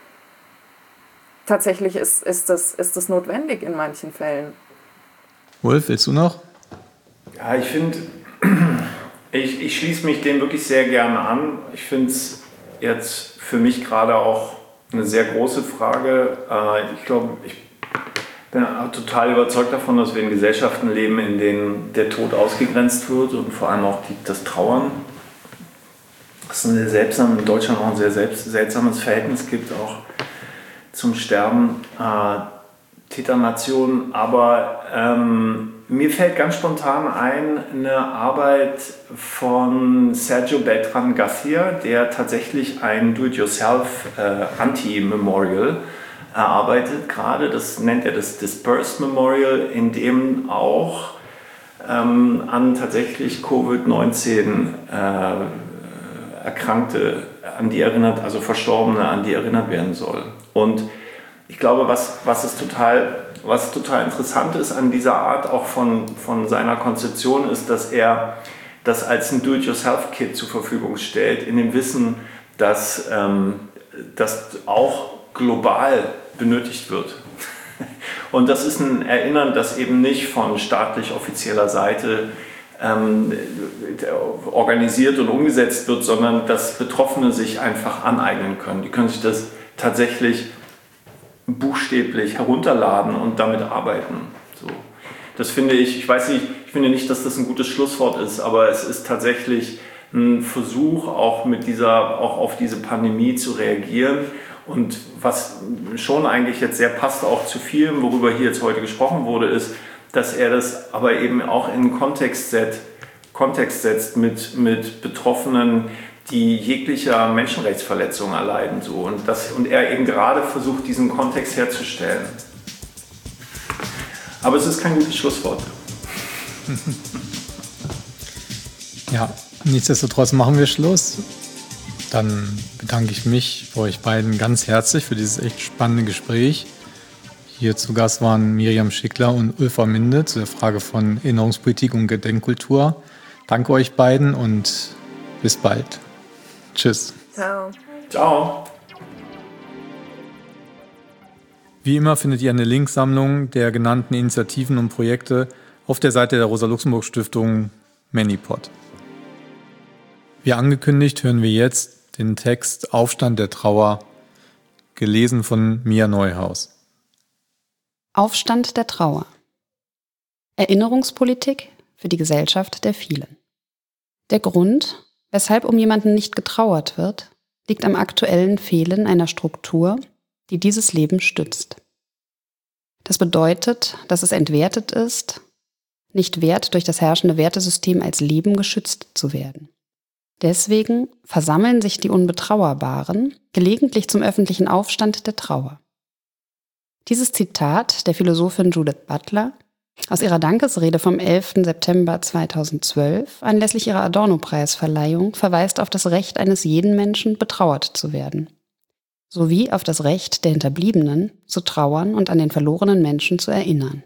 tatsächlich ist, ist, das, ist das notwendig in manchen Fällen. Wolf, willst du noch? Ja, ich finde, ich, ich schließe mich dem wirklich sehr gerne an. Ich finde es jetzt für mich gerade auch eine sehr große Frage. Ich glaube, ich bin total überzeugt davon, dass wir in Gesellschaften leben, in denen der Tod ausgegrenzt wird und vor allem auch die, das Trauern. Es ist ein sehr seltsam, in Deutschland auch ein sehr selbst, seltsames Verhältnis gibt, auch zum Sterben. Täternation, aber ähm, mir fällt ganz spontan ein eine Arbeit von Sergio Beltran Garcia, der tatsächlich ein Do-it-yourself äh, Anti-Memorial erarbeitet gerade. Das nennt er das Dispersed Memorial, in dem auch ähm, an tatsächlich Covid neunzehn äh, Erkrankte, an die erinnert, also Verstorbene, an die erinnert werden soll. Und ich glaube, was, was, ist total, was total interessant ist an dieser Art auch von, von seiner Konzeption ist, dass er das als ein Do-it-yourself-Kit zur Verfügung stellt, in dem Wissen, dass ähm, das auch global benötigt wird. Und das ist ein Erinnern, das eben nicht von staatlich offizieller Seite ähm, organisiert und umgesetzt wird, sondern dass Betroffene sich einfach aneignen können. Die können sich das tatsächlich buchstäblich herunterladen und damit arbeiten. So. Das finde ich, ich weiß nicht, ich finde nicht, dass das ein gutes Schlusswort ist, aber es ist tatsächlich ein Versuch, auch mit dieser, auch auf diese Pandemie zu reagieren. Und was schon eigentlich jetzt sehr passt auch zu vielem, worüber hier jetzt heute gesprochen wurde, ist, dass er das aber eben auch in einen Kontext setzt, Kontext setzt mit, mit Betroffenen, die jeglicher Menschenrechtsverletzung erleiden. So. Und, das, und er eben gerade versucht, diesen Kontext herzustellen. Aber es ist kein gutes Schlusswort. Ja, nichtsdestotrotz machen wir Schluss. Dann bedanke ich mich bei euch beiden ganz herzlich für dieses echt spannende Gespräch. Hier zu Gast waren Miriam Schickler und Ulfa Minde zu der Frage von Erinnerungspolitik und Gedenkkultur. Danke euch beiden und bis bald. Tschüss. Ciao. Ciao. Wie immer findet ihr eine Linksammlung der genannten Initiativen und Projekte auf der Seite der Rosa-Luxemburg-Stiftung ManyPod. Wie angekündigt hören wir jetzt den Text Aufstand der Trauer, gelesen von Mia Neuhaus. Aufstand der Trauer. Erinnerungspolitik für die Gesellschaft der Vielen. Der Grund, weshalb um jemanden nicht getrauert wird, liegt am aktuellen Fehlen einer Struktur, die dieses Leben stützt. Das bedeutet, dass es entwertet ist, nicht wert, durch das herrschende Wertesystem als Leben geschützt zu werden. Deswegen versammeln sich die Unbetrauerbaren gelegentlich zum öffentlichen Aufstand der Trauer. Dieses Zitat der Philosophin Judith Butler aus ihrer Dankesrede vom elften September zweitausendzwölf anlässlich ihrer Adorno-Preisverleihung verweist auf das Recht eines jeden Menschen, betrauert zu werden, sowie auf das Recht der Hinterbliebenen, zu trauern und an den verlorenen Menschen zu erinnern.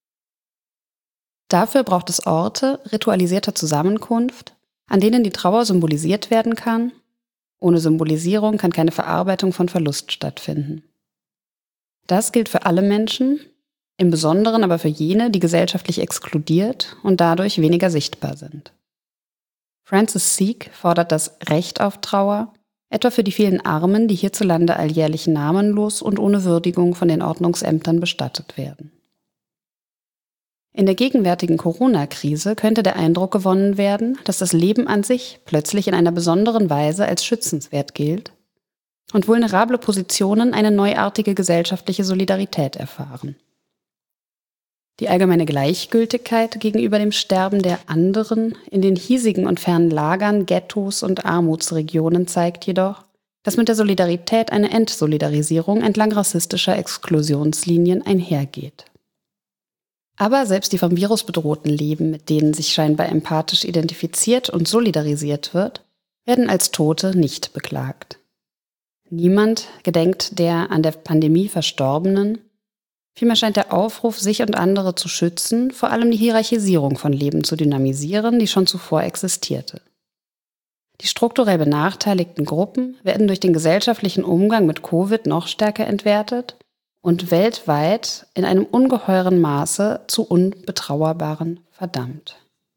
Dafür braucht es Orte ritualisierter Zusammenkunft, an denen die Trauer symbolisiert werden kann. Ohne Symbolisierung kann keine Verarbeitung von Verlust stattfinden. Das gilt für alle Menschen, im Besonderen aber für jene, die gesellschaftlich exkludiert und dadurch weniger sichtbar sind. Francis Seek fordert das Recht auf Trauer, etwa für die vielen Armen, die hierzulande alljährlich namenlos und ohne Würdigung von den Ordnungsämtern bestattet werden. In der gegenwärtigen Corona-Krise könnte der Eindruck gewonnen werden, dass das Leben an sich plötzlich in einer besonderen Weise als schützenswert gilt und vulnerable Positionen eine neuartige gesellschaftliche Solidarität erfahren. Die allgemeine Gleichgültigkeit gegenüber dem Sterben der anderen in den hiesigen und fernen Lagern, Ghettos und Armutsregionen zeigt jedoch, dass mit der Solidarität eine Entsolidarisierung entlang rassistischer Exklusionslinien einhergeht. Aber selbst die vom Virus bedrohten Leben, mit denen sich scheinbar empathisch identifiziert und solidarisiert wird, werden als Tote nicht beklagt. Niemand gedenkt der an der Pandemie Verstorbenen. Vielmehr scheint der Aufruf, sich und andere zu schützen, vor allem die Hierarchisierung von Leben zu dynamisieren, die schon zuvor existierte. Die strukturell benachteiligten Gruppen werden durch den gesellschaftlichen Umgang mit Covid noch stärker entwertet und weltweit in einem ungeheuren Maße zu Unbetrauerbaren verdammt.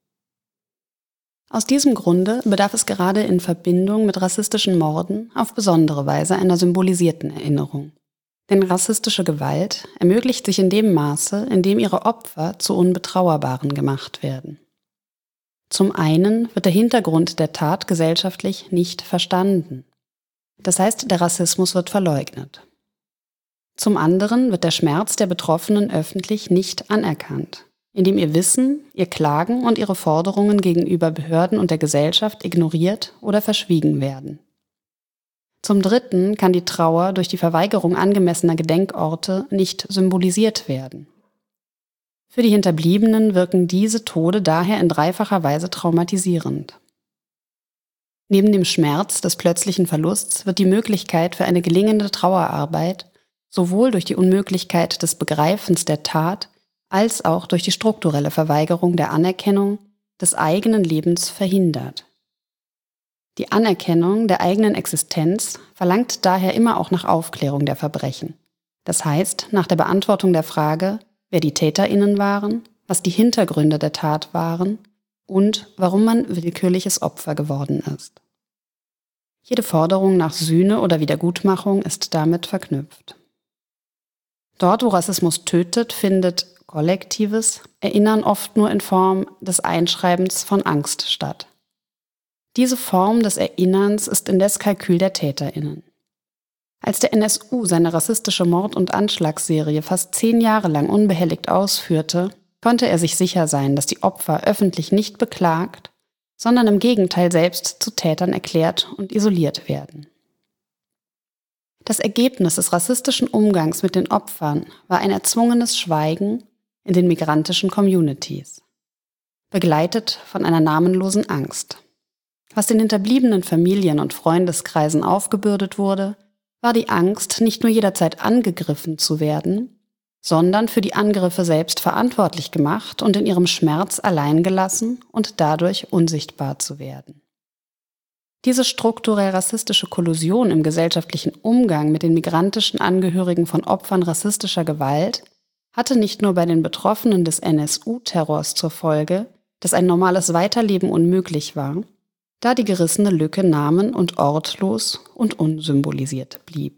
Aus diesem Grunde bedarf es gerade in Verbindung mit rassistischen Morden auf besondere Weise einer symbolisierten Erinnerung. Denn rassistische Gewalt ermöglicht sich in dem Maße, in dem ihre Opfer zu Unbetrauerbaren gemacht werden. Zum einen wird der Hintergrund der Tat gesellschaftlich nicht verstanden. Das heißt, der Rassismus wird verleugnet. Zum anderen wird der Schmerz der Betroffenen öffentlich nicht anerkannt, indem ihr Wissen, ihr Klagen und ihre Forderungen gegenüber Behörden und der Gesellschaft ignoriert oder verschwiegen werden. Zum Dritten kann die Trauer durch die Verweigerung angemessener Gedenkorte nicht symbolisiert werden. Für die Hinterbliebenen wirken diese Tode daher in dreifacher Weise traumatisierend. Neben dem Schmerz des plötzlichen Verlusts wird die Möglichkeit für eine gelingende Trauerarbeit sowohl durch die Unmöglichkeit des Begreifens der Tat als auch durch die strukturelle Verweigerung der Anerkennung des eigenen Lebens verhindert. Die Anerkennung der eigenen Existenz verlangt daher immer auch nach Aufklärung der Verbrechen. Das heißt, nach der Beantwortung der Frage, wer die TäterInnen waren, was die Hintergründe der Tat waren und warum man willkürliches Opfer geworden ist. Jede Forderung nach Sühne oder Wiedergutmachung ist damit verknüpft. Dort, wo Rassismus tötet, findet kollektives Erinnern oft nur in Form des Einschreibens von Angst statt. Diese Form des Erinnerns ist indes Kalkül der TäterInnen. Als der N S U seine rassistische Mord- und Anschlagsserie fast zehn Jahre lang unbehelligt ausführte, konnte er sich sicher sein, dass die Opfer öffentlich nicht beklagt, sondern im Gegenteil selbst zu Tätern erklärt und isoliert werden. Das Ergebnis des rassistischen Umgangs mit den Opfern war ein erzwungenes Schweigen in den migrantischen Communities, begleitet von einer namenlosen Angst. Was den hinterbliebenen Familien und Freundeskreisen aufgebürdet wurde, war die Angst, nicht nur jederzeit angegriffen zu werden, sondern für die Angriffe selbst verantwortlich gemacht und in ihrem Schmerz allein gelassen und dadurch unsichtbar zu werden. Diese strukturell rassistische Kollusion im gesellschaftlichen Umgang mit den migrantischen Angehörigen von Opfern rassistischer Gewalt hatte nicht nur bei den Betroffenen des N S U-Terrors zur Folge, dass ein normales Weiterleben unmöglich war, da die gerissene Lücke namen- und ortlos und unsymbolisiert blieb.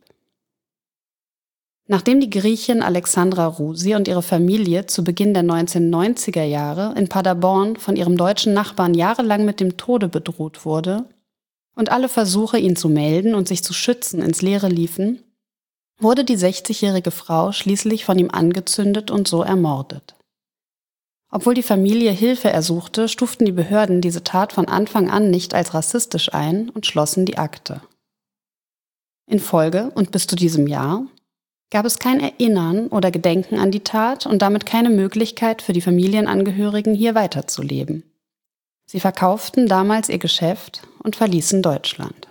Nachdem die Griechin Alexandra Rusi und ihre Familie zu Beginn der neunzehnhundertneunziger Jahre in Paderborn von ihrem deutschen Nachbarn jahrelang mit dem Tode bedroht wurde und alle Versuche, ihn zu melden und sich zu schützen, ins Leere liefen, wurde die sechzigjährige Frau schließlich von ihm angezündet und so ermordet. Obwohl die Familie Hilfe ersuchte, stuften die Behörden diese Tat von Anfang an nicht als rassistisch ein und schlossen die Akte. In Folge und bis zu diesem Jahr gab es kein Erinnern oder Gedenken an die Tat und damit keine Möglichkeit für die Familienangehörigen, hier weiterzuleben. Sie verkauften damals ihr Geschäft und verließen Deutschland.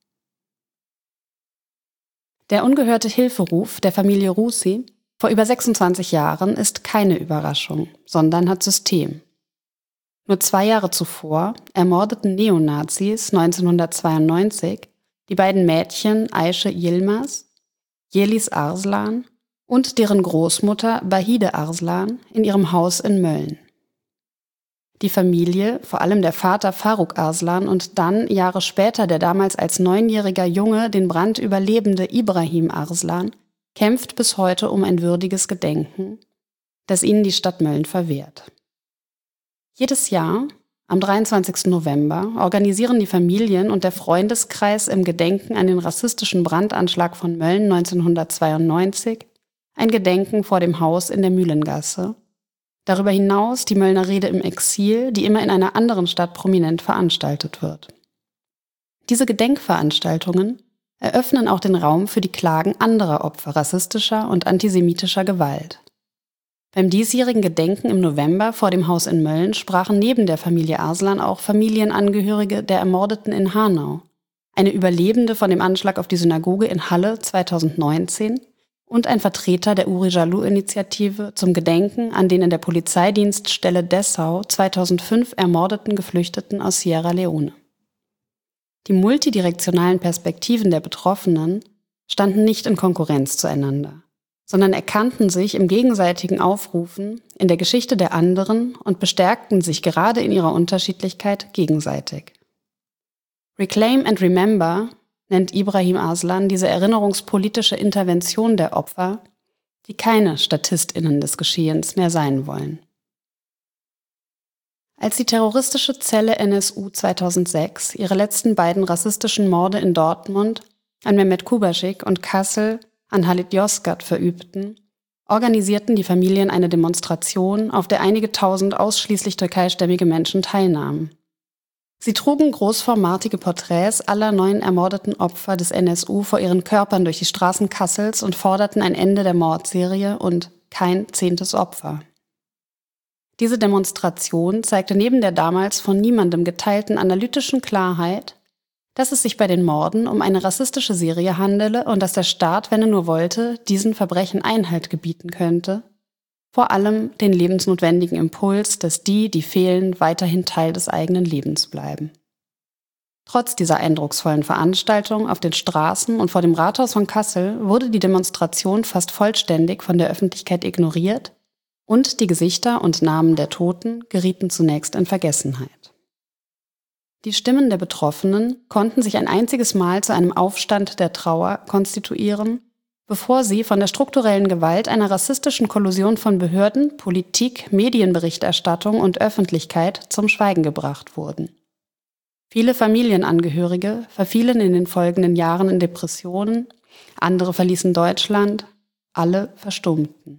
Der ungehörte Hilferuf der Familie Rusi vor über sechsundzwanzig Jahren ist keine Überraschung, sondern hat System. Nur zwei Jahre zuvor ermordeten Neonazis neunzehnhundertzweiundneunzig die beiden Mädchen Ayşe Yilmaz, Yeliz Arslan und deren Großmutter Bahide Arslan in ihrem Haus in Mölln. Die Familie, vor allem der Vater Faruk Arslan und dann Jahre später der damals als neunjähriger Junge den Brand überlebende Ibrahim Arslan, kämpft bis heute um ein würdiges Gedenken, das ihnen die Stadt Mölln verwehrt. Jedes Jahr, am dreiundzwanzigsten November, organisieren die Familien und der Freundeskreis im Gedenken an den rassistischen Brandanschlag von Mölln neunzehnhundertzweiundneunzig ein Gedenken vor dem Haus in der Mühlengasse. Darüber hinaus die Möllner Rede im Exil, die immer in einer anderen Stadt prominent veranstaltet wird. Diese Gedenkveranstaltungen eröffnen auch den Raum für die Klagen anderer Opfer rassistischer und antisemitischer Gewalt. Beim diesjährigen Gedenken im November vor dem Haus in Mölln sprachen neben der Familie Arslan auch Familienangehörige der Ermordeten in Hanau, eine Überlebende von dem Anschlag auf die Synagoge in Halle zweitausendneunzehn und ein Vertreter der Uri Jalloh-Initiative zum Gedenken an den in der Polizeidienststelle Dessau zweitausendfünf ermordeten Geflüchteten aus Sierra Leone. Die multidirektionalen Perspektiven der Betroffenen standen nicht in Konkurrenz zueinander, sondern erkannten sich im gegenseitigen Aufrufen in der Geschichte der anderen und bestärkten sich gerade in ihrer Unterschiedlichkeit gegenseitig. Reclaim and Remember nennt Ibrahim Arslan diese erinnerungspolitische Intervention der Opfer, die keine StatistInnen des Geschehens mehr sein wollen. Als die terroristische Zelle N S U zweitausendsechs ihre letzten beiden rassistischen Morde in Dortmund an Mehmet Kubaschik und Kassel an Halit Yozgat verübten, organisierten die Familien eine Demonstration, auf der einige tausend ausschließlich türkeistämmige Menschen teilnahmen. Sie trugen großformatige Porträts aller neun ermordeten Opfer des N S U vor ihren Körpern durch die Straßen Kassels und forderten ein Ende der Mordserie und kein zehntes Opfer. Diese Demonstration zeigte neben der damals von niemandem geteilten analytischen Klarheit, dass es sich bei den Morden um eine rassistische Serie handele und dass der Staat, wenn er nur wollte, diesen Verbrechen Einhalt gebieten könnte, vor allem den lebensnotwendigen Impuls, dass die, die fehlen, weiterhin Teil des eigenen Lebens bleiben. Trotz dieser eindrucksvollen Veranstaltung auf den Straßen und vor dem Rathaus von Kassel wurde die Demonstration fast vollständig von der Öffentlichkeit ignoriert und die Gesichter und Namen der Toten gerieten zunächst in Vergessenheit. Die Stimmen der Betroffenen konnten sich ein einziges Mal zu einem Aufstand der Trauer konstituieren, bevor sie von der strukturellen Gewalt einer rassistischen Kollusion von Behörden, Politik, Medienberichterstattung und Öffentlichkeit zum Schweigen gebracht wurden. Viele Familienangehörige verfielen in den folgenden Jahren in Depressionen, andere verließen Deutschland, alle verstummten.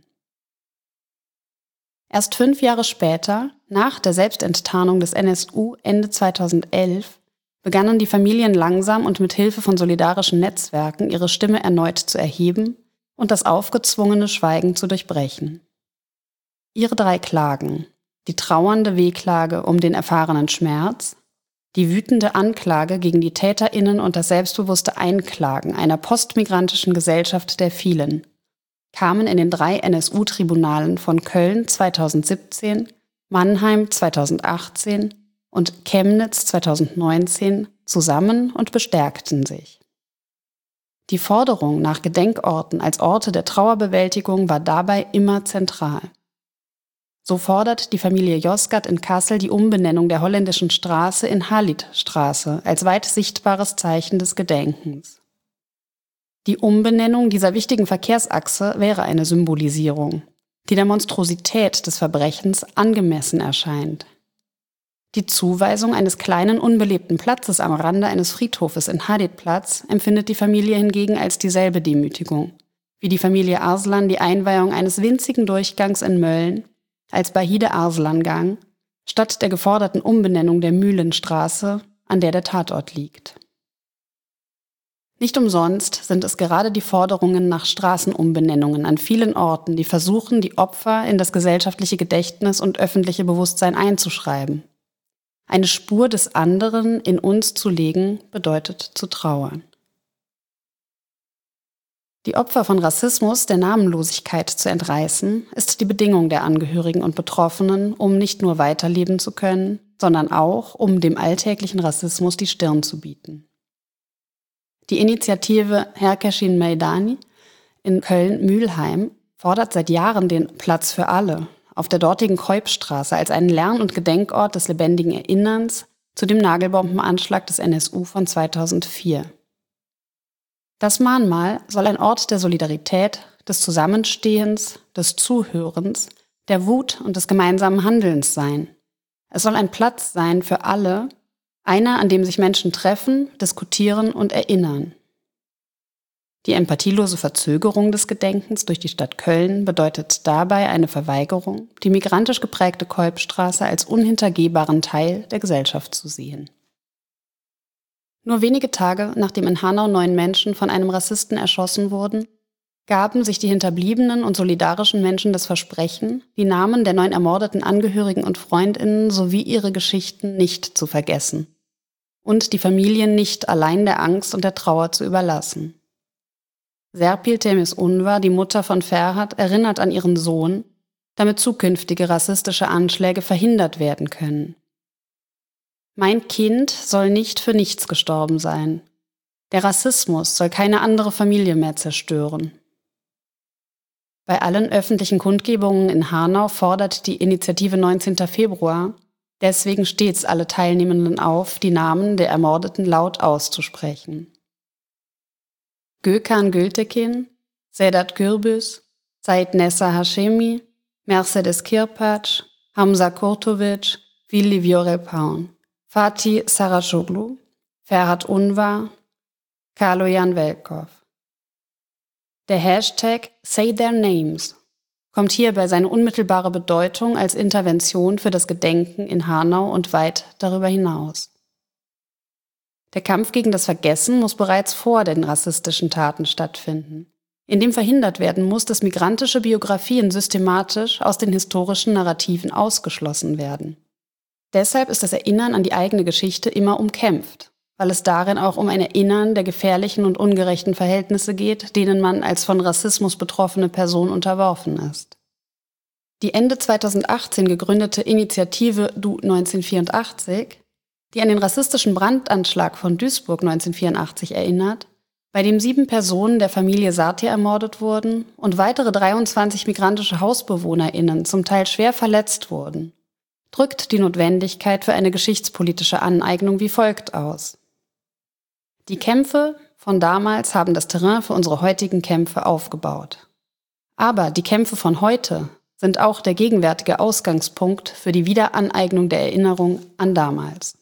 Erst fünf Jahre später, nach der Selbstenttarnung des N S U Ende zweitausendelf, begannen die Familien langsam und mit Hilfe von solidarischen Netzwerken ihre Stimme erneut zu erheben und das aufgezwungene Schweigen zu durchbrechen. Ihre drei Klagen, die trauernde Wehklage um den erfahrenen Schmerz, die wütende Anklage gegen die TäterInnen und das selbstbewusste Einklagen einer postmigrantischen Gesellschaft der vielen, kamen in den drei N S U-Tribunalen von Köln zweitausendsiebzehn, Mannheim zweitausendachtzehn und Chemnitz zweitausendneunzehn zusammen und bestärkten sich. Die Forderung nach Gedenkorten als Orte der Trauerbewältigung war dabei immer zentral. So fordert die Familie Yozgat in Kassel die Umbenennung der holländischen Straße in Halit-Straße als weit sichtbares Zeichen des Gedenkens. Die Umbenennung dieser wichtigen Verkehrsachse wäre eine Symbolisierung, die der Monstrosität des Verbrechens angemessen erscheint. Die Zuweisung eines kleinen unbelebten Platzes am Rande eines Friedhofes in Hadidplatz empfindet die Familie hingegen als dieselbe Demütigung, wie die Familie Arslan die Einweihung eines winzigen Durchgangs in Mölln als Bahide-Arslan-Gang statt der geforderten Umbenennung der Mühlenstraße, an der der Tatort liegt. Nicht umsonst sind es gerade die Forderungen nach Straßenumbenennungen an vielen Orten, die versuchen, die Opfer in das gesellschaftliche Gedächtnis und öffentliche Bewusstsein einzuschreiben. Eine Spur des anderen in uns zu legen, bedeutet zu trauern. Die Opfer von Rassismus der Namenlosigkeit zu entreißen, ist die Bedingung der Angehörigen und Betroffenen, um nicht nur weiterleben zu können, sondern auch, um dem alltäglichen Rassismus die Stirn zu bieten. Die Initiative Herkeşin Meydani in Köln-Mülheim fordert seit Jahren den Platz für alle auf der dortigen Keupstraße als einen Lern- und Gedenkort des lebendigen Erinnerns zu dem Nagelbombenanschlag des N S U von zweitausendvier. Das Mahnmal soll ein Ort der Solidarität, des Zusammenstehens, des Zuhörens, der Wut und des gemeinsamen Handelns sein. Es soll ein Platz sein für alle, einer, an dem sich Menschen treffen, diskutieren und erinnern. Die empathielose Verzögerung des Gedenkens durch die Stadt Köln bedeutet dabei eine Verweigerung, die migrantisch geprägte Keupstraße als unhintergehbaren Teil der Gesellschaft zu sehen. Nur wenige Tage nachdem in Hanau neun Menschen von einem Rassisten erschossen wurden, gaben sich die hinterbliebenen und solidarischen Menschen das Versprechen, die Namen der neun ermordeten Angehörigen und FreundInnen sowie ihre Geschichten nicht zu vergessen und die Familien nicht allein der Angst und der Trauer zu überlassen. Serpil Temis Unvar, die Mutter von Ferhat, erinnert an ihren Sohn, damit zukünftige rassistische Anschläge verhindert werden können. Mein Kind soll nicht für nichts gestorben sein. Der Rassismus soll keine andere Familie mehr zerstören. Bei allen öffentlichen Kundgebungen in Hanau fordert die Initiative neunzehnten Februar deswegen stets alle Teilnehmenden auf, die Namen der Ermordeten laut auszusprechen. Gökhan Gültekin, Sedat Gürbüz, Said Nessa Hashemi, Mercedes Kirpac, Hamza Kurtovic, Vili Viorel-Paun, Fatih Saracoglu, Ferhat Unvar, Kaloyan Velkov. Der Hashtag Say Their Names kommt hierbei seine unmittelbare Bedeutung als Intervention für das Gedenken in Hanau und weit darüber hinaus. Der Kampf gegen das Vergessen muss bereits vor den rassistischen Taten stattfinden, indem verhindert werden muss, dass migrantische Biografien systematisch aus den historischen Narrativen ausgeschlossen werden. Deshalb ist das Erinnern an die eigene Geschichte immer umkämpft, weil es darin auch um ein Erinnern der gefährlichen und ungerechten Verhältnisse geht, denen man als von Rassismus betroffene Person unterworfen ist. Die Ende zweitausendachtzehn gegründete Initiative Du neunzehnhundertvierundachtzig, die an den rassistischen Brandanschlag von Duisburg neunzehnhundertvierundachtzig erinnert, bei dem sieben Personen der Familie Satir ermordet wurden und weitere dreiundzwanzig migrantische HausbewohnerInnen zum Teil schwer verletzt wurden, drückt die Notwendigkeit für eine geschichtspolitische Aneignung wie folgt aus. Die Kämpfe von damals haben das Terrain für unsere heutigen Kämpfe aufgebaut. Aber die Kämpfe von heute sind auch der gegenwärtige Ausgangspunkt für die Wiederaneignung der Erinnerung an damals.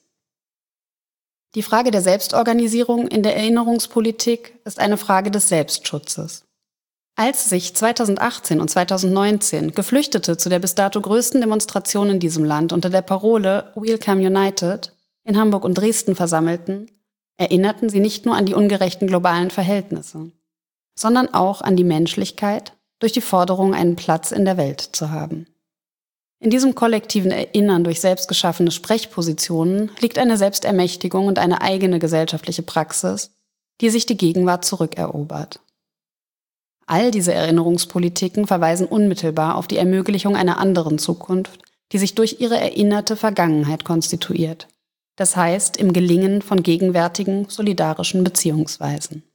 Die Frage der Selbstorganisierung in der Erinnerungspolitik ist eine Frage des Selbstschutzes. Als sich zweitausendachtzehn und zweitausendneunzehn Geflüchtete zu der bis dato größten Demonstration in diesem Land unter der Parole Welcome United in Hamburg und Dresden versammelten, erinnerten sie nicht nur an die ungerechten globalen Verhältnisse, sondern auch an die Menschlichkeit durch die Forderung, einen Platz in der Welt zu haben. In diesem kollektiven Erinnern durch selbstgeschaffene Sprechpositionen liegt eine Selbstermächtigung und eine eigene gesellschaftliche Praxis, die sich die Gegenwart zurückerobert. All diese Erinnerungspolitiken verweisen unmittelbar auf die Ermöglichung einer anderen Zukunft, die sich durch ihre erinnerte Vergangenheit konstituiert. Das heißt, im Gelingen von gegenwärtigen solidarischen Beziehungsweisen.